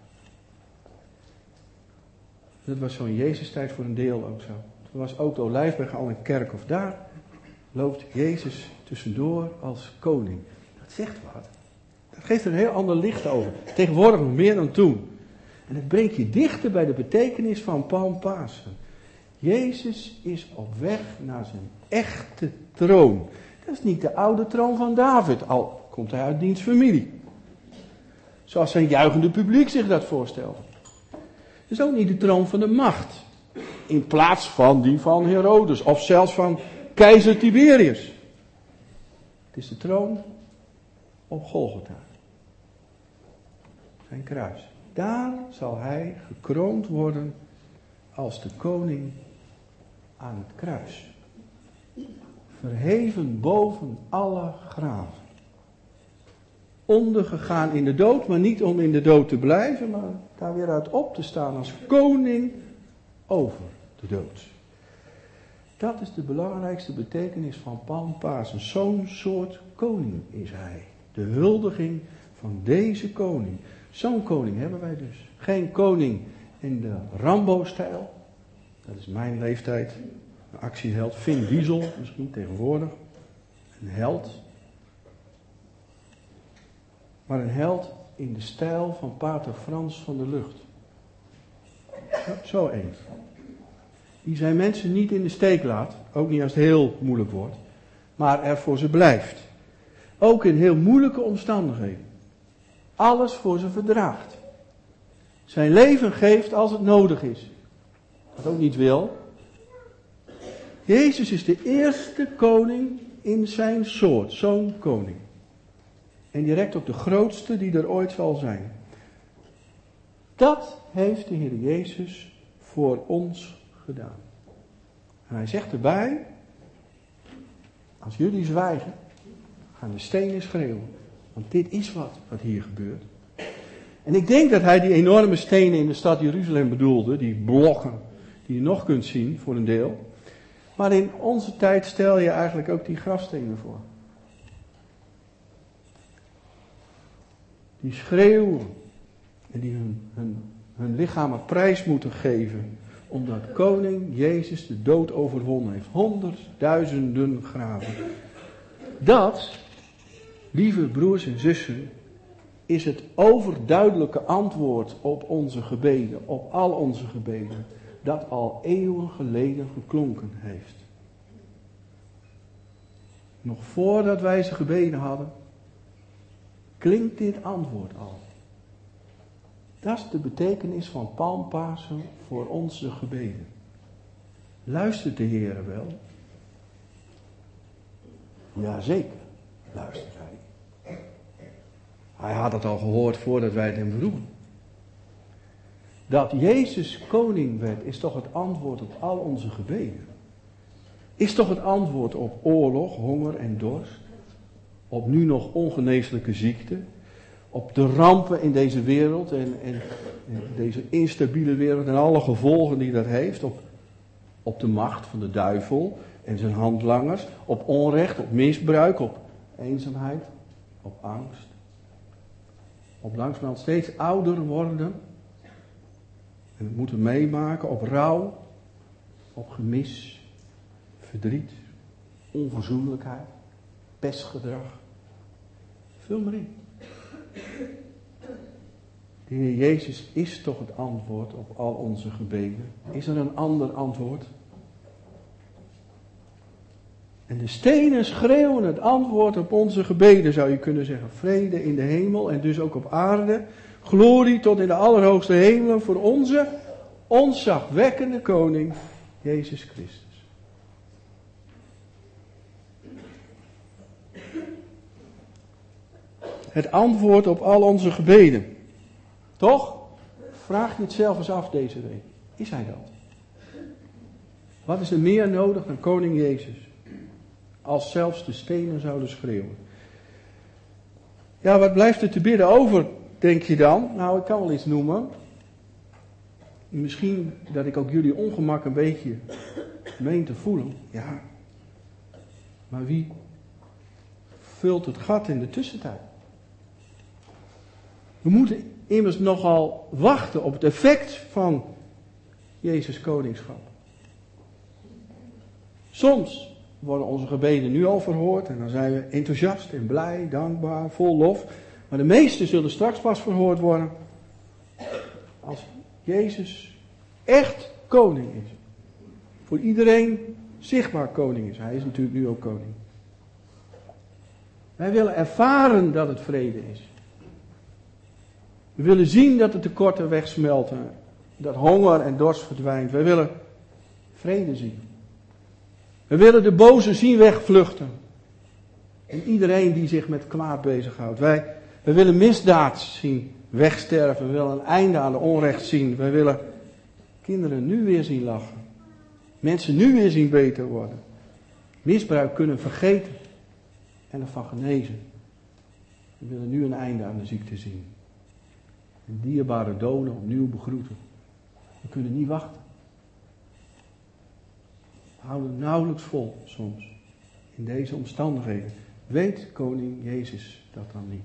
Dat was zo in Jezus' tijd voor een deel ook zo. Toen was ook de Olijfberg al een kerkhof. Daar loopt Jezus tussendoor als koning. Dat zegt wat. Dat geeft er een heel ander licht over. Tegenwoordig nog meer dan toen. En het brengt je dichter bij de betekenis van Palmpasen. Jezus is op weg naar zijn echte troon. Dat is niet de oude troon van David, al komt hij uit diens familie. Zoals zijn juichende publiek zich dat voorstelt. Het is ook niet de troon van de macht. In plaats van die van Herodes of zelfs van keizer Tiberius. Het is de troon op Golgotha. Zijn kruis. Daar zal hij gekroond worden als de koning aan het kruis. Verheven boven alle graven. Ondergegaan in de dood, maar niet om in de dood te blijven, maar daar weer uit op te staan als koning over de dood. Dat is de belangrijkste betekenis van Palmpasen. Zo'n soort koning is hij. De huldiging van deze koning. Zo'n koning hebben wij dus. Geen koning in de Rambo-stijl. Dat is mijn leeftijd. Een actieheld. Vin Diesel misschien tegenwoordig. Een held. Maar een held in de stijl van pater Frans van der Lugt. Zo één. Die zijn mensen niet in de steek laat. Ook niet als het heel moeilijk wordt. Maar er voor ze blijft. Ook in heel moeilijke omstandigheden. Alles voor ze verdraagt. Zijn leven geeft als het nodig is. Wat ook niet wil. Jezus is de eerste koning in zijn soort. Zo'n koning. En direct ook de grootste die er ooit zal zijn. Dat heeft de Heer Jezus voor ons gedaan. En hij zegt erbij, als jullie zwijgen, gaan de stenen schreeuwen. Want dit is wat hier gebeurt. En ik denk dat hij die enorme stenen in de stad Jeruzalem bedoelde, die blokken die je nog kunt zien voor een deel. Maar in onze tijd stel je eigenlijk ook die grafstenen voor. Die schreeuwen en die hun lichamen prijs moeten geven. Omdat koning Jezus de dood overwonnen heeft. 100.000 graven. Dat, lieve broers en zussen, is het overduidelijke antwoord op onze gebeden. Op al onze gebeden. Dat al eeuwen geleden geklonken heeft. Nog voordat wij ze gebeden hadden, klinkt dit antwoord al. Dat is de betekenis van Palmpasen voor onze gebeden. Luistert de Heer wel? Jazeker, luistert hij. Hij had het al gehoord voordat wij het hem vroegen. Dat Jezus koning werd, is toch het antwoord op al onze gebeden. Is toch het antwoord op oorlog, honger en dorst. Op nu nog ongeneeslijke ziekte. Op de rampen in deze wereld en deze instabiele wereld en alle gevolgen die dat heeft. Op de macht van de duivel en zijn handlangers. Op onrecht, op misbruik, op eenzaamheid, op angst. Op langzamerhand steeds ouder worden. En het moeten meemaken op rouw, op gemis, verdriet, onverzoenlijkheid, pestgedrag. Vul maar in. De Heer Jezus is toch het antwoord op al onze gebeden. Is er een ander antwoord? En de stenen schreeuwen het antwoord op onze gebeden, zou je kunnen zeggen. Vrede in de hemel en dus ook op aarde Glorie tot in de allerhoogste hemelen voor onze ontzagwekkende koning, Jezus Christus. Het antwoord op al onze gebeden. Toch? Vraag je het zelf eens af deze week. Is hij dat? Wat is er meer nodig dan koning Jezus? Als zelfs de stenen zouden schreeuwen. Ja, wat blijft er te bidden over, denk je dan? Nou, ik kan wel iets noemen. Misschien dat ik ook jullie ongemak een beetje meen te voelen. Ja. Maar wie vult het gat in de tussentijd? We moeten immers nogal wachten op het effect van Jezus' koningschap. Soms worden onze gebeden nu al verhoord en dan zijn we enthousiast en blij, dankbaar, vol lof. Maar de meeste zullen straks pas verhoord worden als Jezus echt koning is. Voor iedereen zichtbaar koning is. Hij is natuurlijk nu ook koning. Wij willen ervaren dat het vrede is. We willen zien dat de tekorten wegsmelten. Dat honger en dorst verdwijnt. Wij willen vrede zien. We willen de boze zien wegvluchten. En iedereen die zich met kwaad bezighoudt. We willen misdaad zien wegsterven. We willen een einde aan de onrecht zien. We willen kinderen nu weer zien lachen. Mensen nu weer zien beter worden. Misbruik kunnen vergeten. En ervan genezen. We willen nu een einde aan de ziekte zien. En dierbare doden opnieuw begroeten. We kunnen niet wachten. We houden nauwelijks vol soms. In deze omstandigheden. Weet koning Jezus dat dan niet?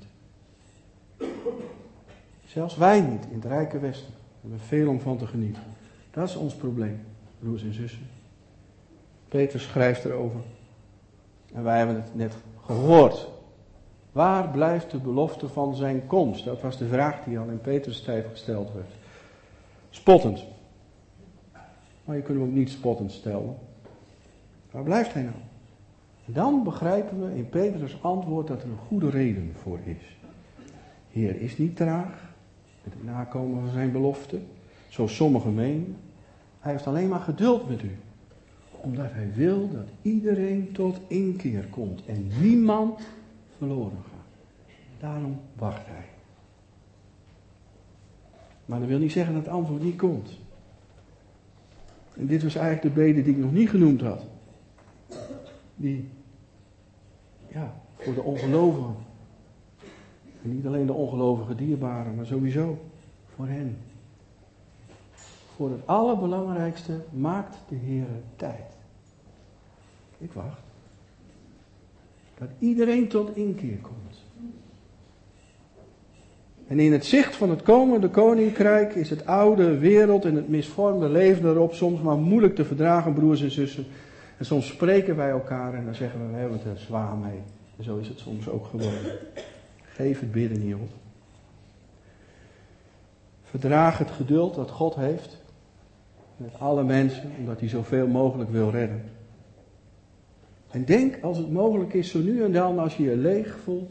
Zelfs wij niet in het rijke Westen. We hebben veel om van te genieten. Dat is ons probleem, broers en zussen. Petrus schrijft erover. En wij hebben het net gehoord. Waar blijft de belofte van zijn komst? Dat was de vraag die al in Petrus' tijd gesteld werd. Spottend. Maar je kunt hem ook niet spottend stellen. Waar blijft hij nou? Dan begrijpen we in Petrus' antwoord dat er een goede reden voor is. Heer is niet traag met het nakomen van zijn belofte, zoals sommigen menen. Hij heeft alleen maar geduld met u. Omdat hij wil dat iedereen tot inkeer komt en niemand verloren gaat. Daarom wacht hij. Maar dat wil niet zeggen dat het antwoord niet komt. En dit was eigenlijk de bede die ik nog niet genoemd had. Die, voor de ongelovigen. En niet alleen de ongelovige dierbaren, maar sowieso voor hen. Voor het allerbelangrijkste maakt de Heer tijd. Ik wacht. Dat iedereen tot inkeer komt. En in het zicht van het komende koninkrijk is het oude wereld en het misvormde leven erop soms maar moeilijk te verdragen, broers en zussen. En soms spreken wij elkaar en dan zeggen we hebben het er zwaar mee. En zo is het soms ook gewoon. Geef het bidden niet op. Verdraag het geduld dat God heeft met alle mensen, omdat hij zoveel mogelijk wil redden. En denk als het mogelijk is, zo nu en dan als je je leeg voelt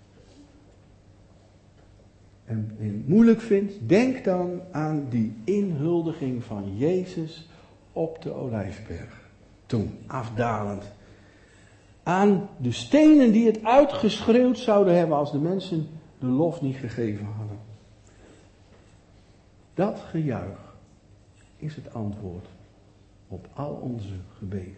en het moeilijk vindt, denk dan aan die inhuldiging van Jezus op de Olijfberg. Toen, afdalend. Aan de stenen die het uitgeschreeuwd zouden hebben als de mensen de lof niet gegeven hadden. Dat gejuich is het antwoord op al onze gebeden.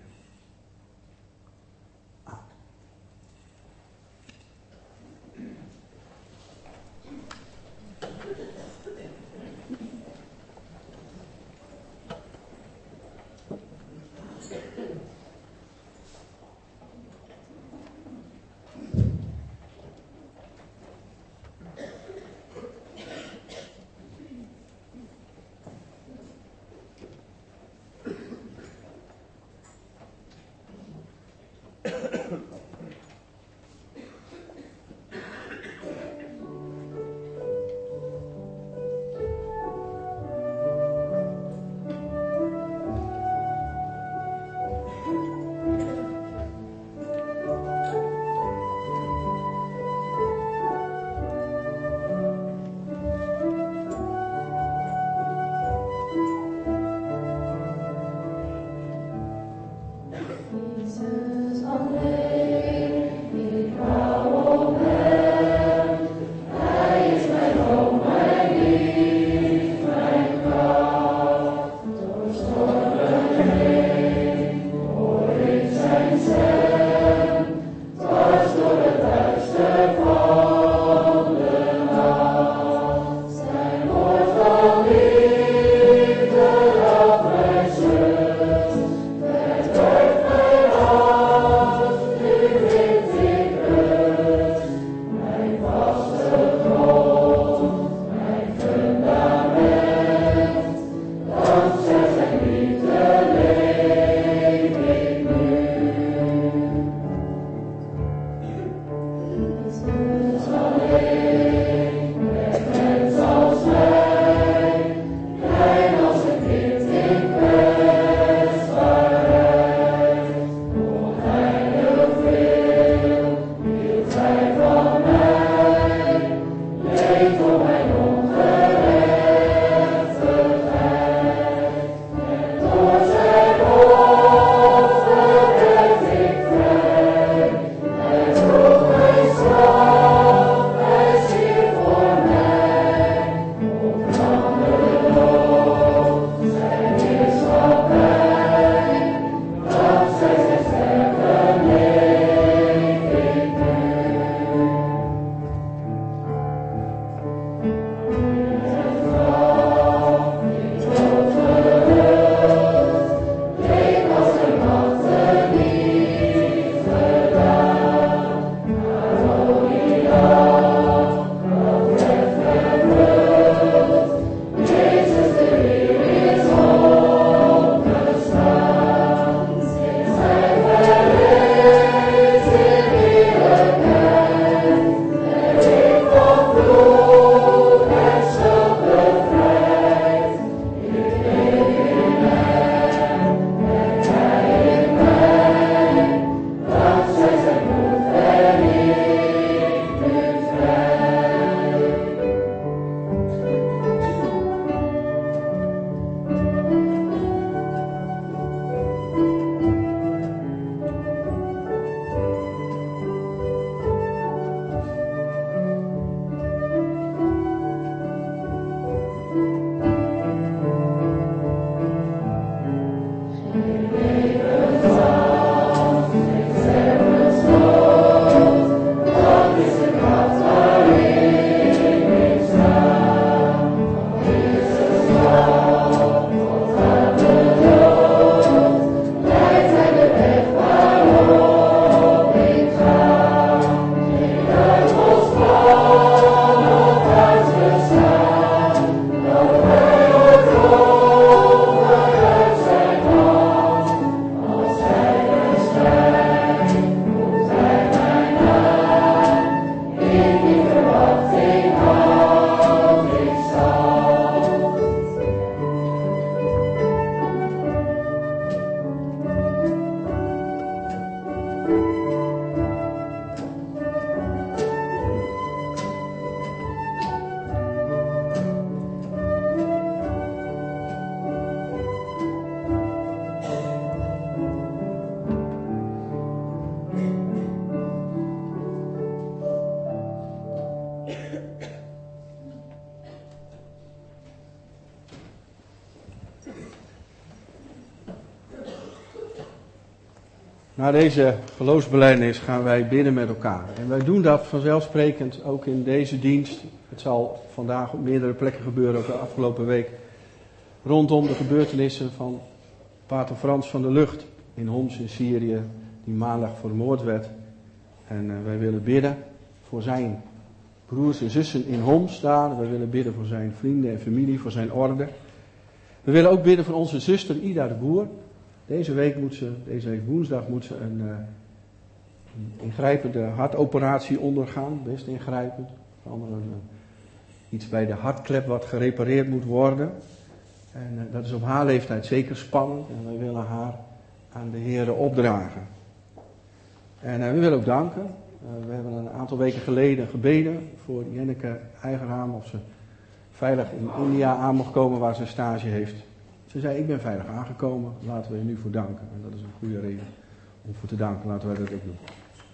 Na deze geloofsbelijdenis gaan wij bidden met elkaar. En wij doen dat vanzelfsprekend ook in deze dienst. Het zal vandaag op meerdere plekken gebeuren, ook de afgelopen week. Rondom de gebeurtenissen van pater Frans van der Lugt in Homs in Syrië, die maandag vermoord werd. En wij willen bidden voor zijn broers en zussen in Homs daar. Wij willen bidden voor zijn vrienden en familie, voor zijn orde. We willen ook bidden voor onze zuster Ida de Boer. Deze week woensdag moet ze een ingrijpende hartoperatie ondergaan. Best ingrijpend. Onder iets bij de hartklep wat gerepareerd moet worden. En dat is op haar leeftijd zeker spannend. En wij willen haar aan de Heere opdragen. En we willen ook danken. We hebben een aantal weken geleden gebeden voor Jenneke Eigenraam of ze veilig in India aan mocht komen waar ze stage heeft. Ze zei, ik ben veilig aangekomen, laten we er nu voor danken. En dat is een goede reden om voor te danken, laten wij dat ook doen.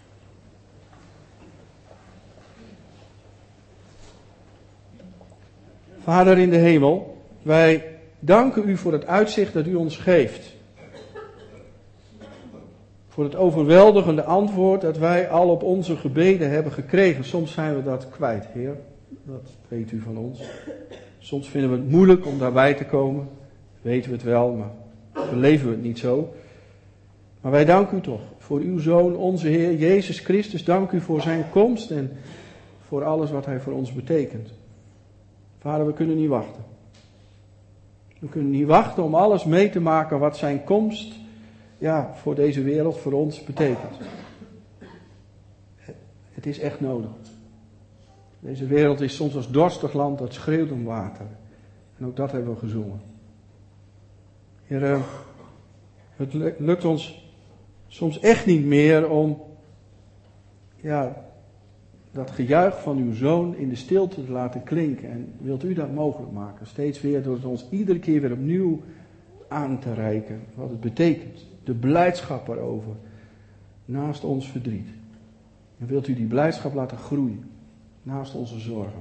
Vader in de hemel, wij danken u voor het uitzicht dat u ons geeft. Voor het overweldigende antwoord dat wij al op onze gebeden hebben gekregen. Soms zijn we dat kwijt, Heer. Dat weet u van ons. Soms vinden we het moeilijk om daarbij te komen. Weten we het wel, maar beleven we het niet zo. Maar wij danken u toch voor uw Zoon, onze Heer Jezus Christus. Dank u voor zijn komst en voor alles wat hij voor ons betekent. Vader, we kunnen niet wachten. We kunnen niet wachten om alles mee te maken wat zijn komst voor deze wereld, voor ons betekent. Het is echt nodig. Deze wereld is soms als dorstig land dat schreeuwt om water. En ook dat hebben we gezongen. Heer, het lukt ons soms echt niet meer om dat gejuich van uw Zoon in de stilte te laten klinken. En wilt u dat mogelijk maken? Steeds weer door het ons iedere keer weer opnieuw aan te reiken. Wat het betekent. De blijdschap erover. Naast ons verdriet. En wilt u die blijdschap laten groeien. Naast onze zorgen.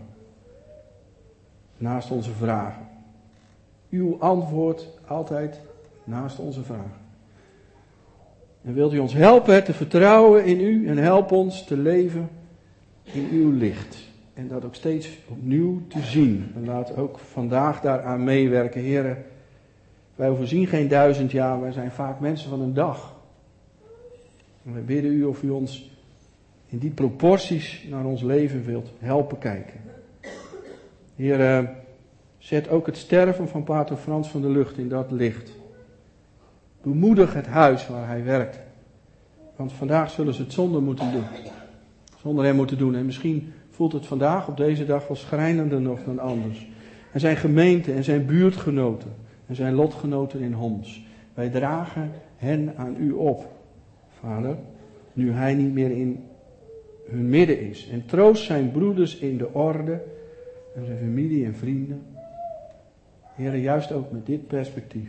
Naast onze vragen. Uw antwoord altijd naast onze vragen. En wilt u ons helpen te vertrouwen in u en help ons te leven in uw licht. En dat ook steeds opnieuw te zien. En laat ook vandaag daaraan meewerken. Heren, wij overzien geen 1000 jaar, wij zijn vaak mensen van een dag. En wij bidden u of u ons in die proporties naar ons leven wilt helpen kijken. Heer, zet ook het sterven van pater Frans van der Lugt in dat licht. Bemoedig het huis waar hij werkt. Want vandaag zullen ze het zonder moeten doen. Zonder hem moeten doen. En misschien voelt het vandaag op deze dag wel schrijnender nog dan anders. En zijn gemeente en zijn buurtgenoten en zijn lotgenoten in Homs. Wij dragen hen aan u op, Vader, nu hij niet meer in hun midden is. En troost zijn broeders in de orde en zijn familie en vrienden. Heer, juist ook met dit perspectief.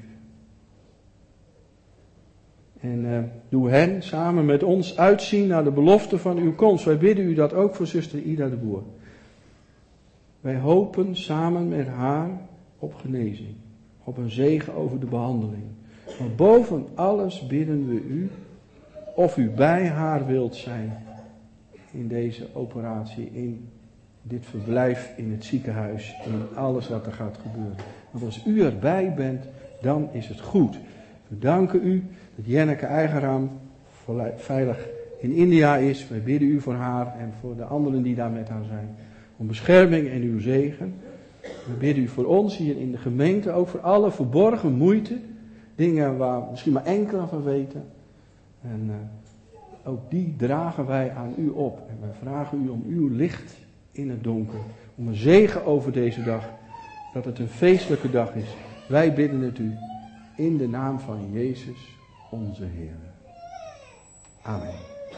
En doe hen samen met ons uitzien naar de belofte van uw komst. Wij bidden u dat ook voor zuster Ida de Boer. Wij hopen samen met haar op genezing. Op een zegen over de behandeling. Maar boven alles bidden we u of u bij haar wilt zijn in deze operatie, in dit verblijf in het ziekenhuis, in alles wat er gaat gebeuren. Want als u erbij bent, dan is het goed. We danken u dat Jenneke Eigenraam veilig in India is. Wij bidden u voor haar en voor de anderen die daar met haar zijn. Om bescherming en uw zegen. We bidden u voor ons hier in de gemeente, ook voor alle verborgen moeite. Dingen waar misschien maar enkele van weten. En ook die dragen wij aan u op. En wij vragen u om uw licht in het donker. Om een zegen over deze dag. Dat het een feestelijke dag is. Wij bidden het u in de naam van Jezus, onze Heer. Amen.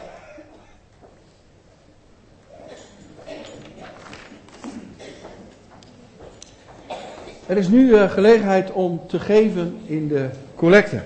Er is nu gelegenheid om te geven in de collecte.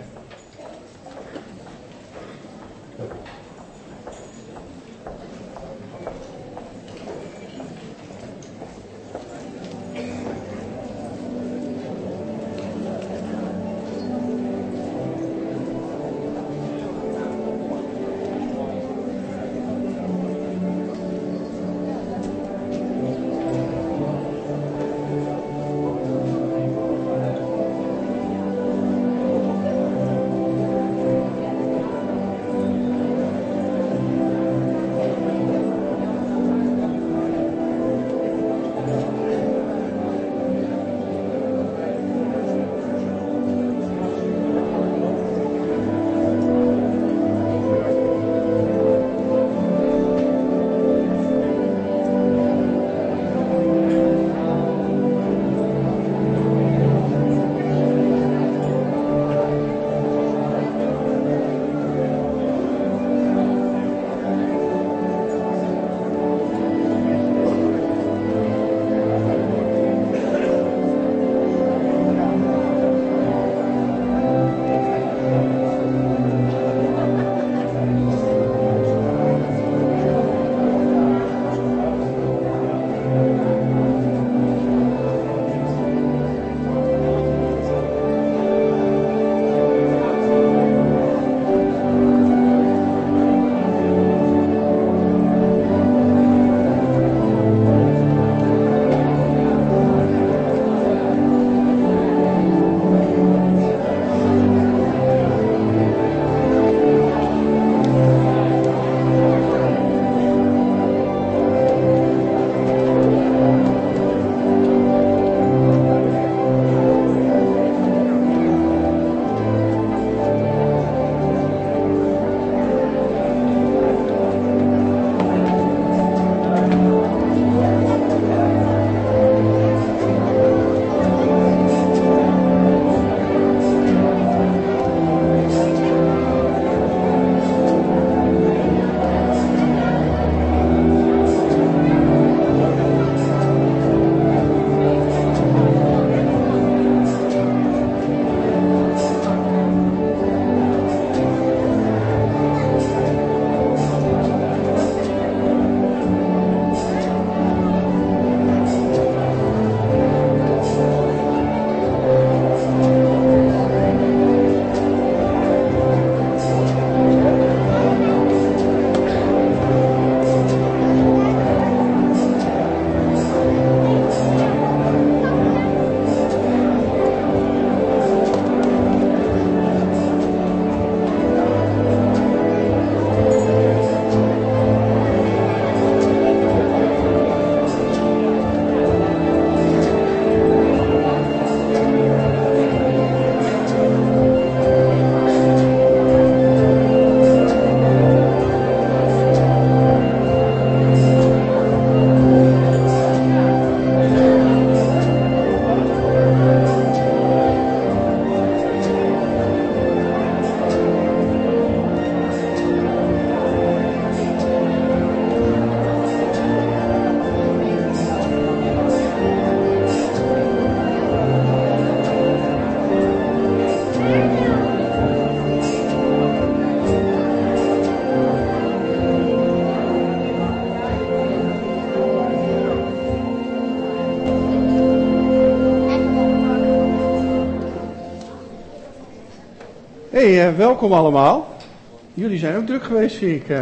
Welkom allemaal. Jullie zijn ook druk geweest, zie ik.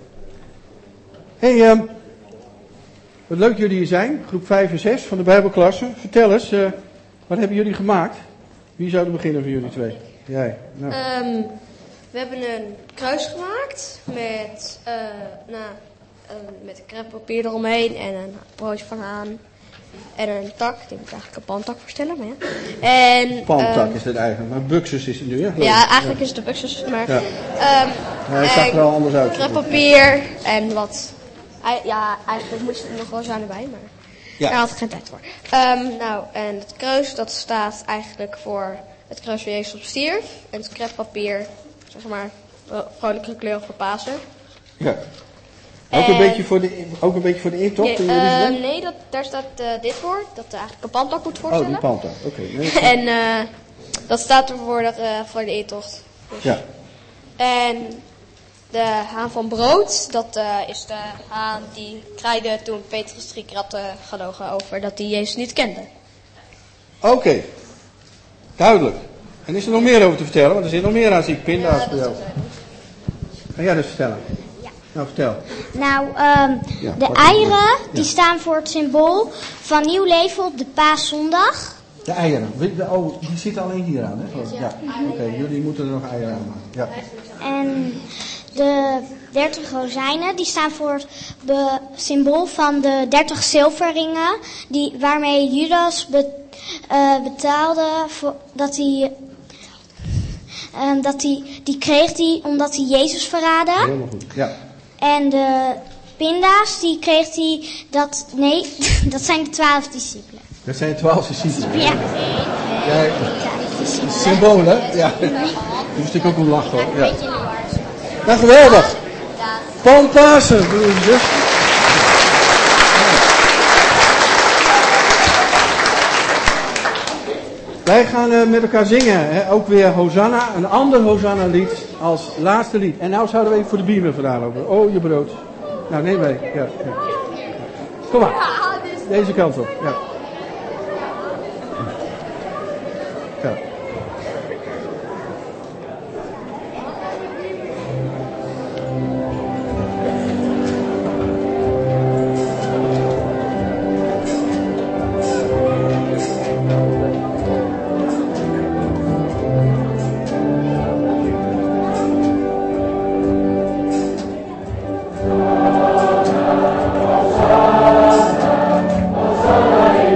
Wat leuk jullie hier zijn. Groep 5 en 6 van de Bijbelklasse. Vertel eens, wat hebben jullie gemaakt? Wie zou er beginnen van jullie twee? Jij. Nou. We hebben een kruis gemaakt met kreppapier eromheen en een broodje van haan en een tak. Die moet eigenlijk een pantak voorstellen, maar ja. En, pantak is het eigenlijk, maar buxus is het nu, hè? Ja, eigenlijk is het de buxus, maar... Ja. Het zag er wel anders uit. Kreppapier en wat... Ja, eigenlijk moest er nog wel zijn erbij, maar daar had ik geen tijd voor. En het kruis, dat staat eigenlijk voor het kruis waar Jezus op stierf. En het kreppapier, zeg maar, vrolijke kleur voor Pasen. Ja. Ook een beetje voor de intocht? Nee, daar staat dit voor, dat eigenlijk een pantak moet voorstellen. Oh, die pantak, oké. Nee, en dat staat ervoor voor de intocht. Dus. Ja. En de haan van brood, dat is de haan die kraaide toen Petrus 3 keer had gelogen over dat hij Jezus niet kende. Oké. Duidelijk. En is er nog meer over te vertellen? Want er zit nog meer aan, zie ik pinda's voor jou. Kan jij dus vertellen? Ja. Nou, vertel. Nou, de eieren, die staan voor het symbool van nieuw leven op de Paaszondag. De eieren. Oh, die zitten alleen hier aan, hè? Ja. Oké, jullie moeten er nog eieren aan maken. Ja. En de 30 rozijnen, die staan voor het symbool van de 30 zilverringen, waarmee Judas betaalde dat hij... die kreeg hij omdat hij Jezus verraadde. Helemaal goed, ja. En de pinda's, die kreeg hij dat zijn de 12 discipelen. Dat zijn 12 discipelen. Ja. Symbolen, ja. Daar moest ik ook om lachen, hoor. Ja. Nou, geweldig. Pasen, broers en zus. Wij gaan met elkaar zingen, hè? Ook weer Hosanna, een ander Hosanna lied als laatste lied. En nou zouden we even voor de biemen vandaan lopen. Oh, je brood. Nou, neem mee. Ja. Kom maar, deze kant op. Ja. Ja. Hosanna,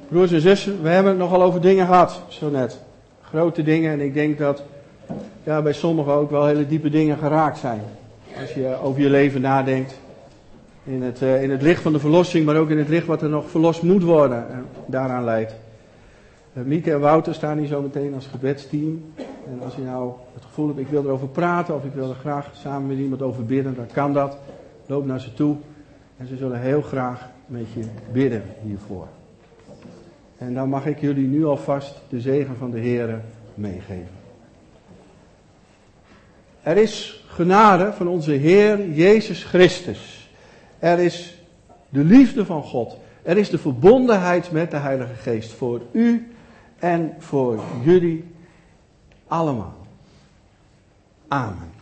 Broers en zussen, we hebben het nogal over dingen gehad, zo net. Grote dingen, en ik denk dat bij sommigen ook wel hele diepe dingen geraakt zijn. Als je over je leven nadenkt. In het licht van de verlossing, maar ook in het licht wat er nog verlost moet worden. En daaraan leidt. Mieke en Wouter staan hier zo meteen als gebedsteam. En als je nou het gevoel hebt, ik wil erover praten of ik wil er graag samen met iemand over bidden, dan kan dat. Loop naar ze toe. En ze zullen heel graag met je bidden hiervoor. En dan mag ik jullie nu alvast de zegen van de Heere meegeven. Er is genade van onze Heer Jezus Christus. Er is de liefde van God. Er is de verbondenheid met de Heilige Geest voor u en voor jullie allemaal. Amen.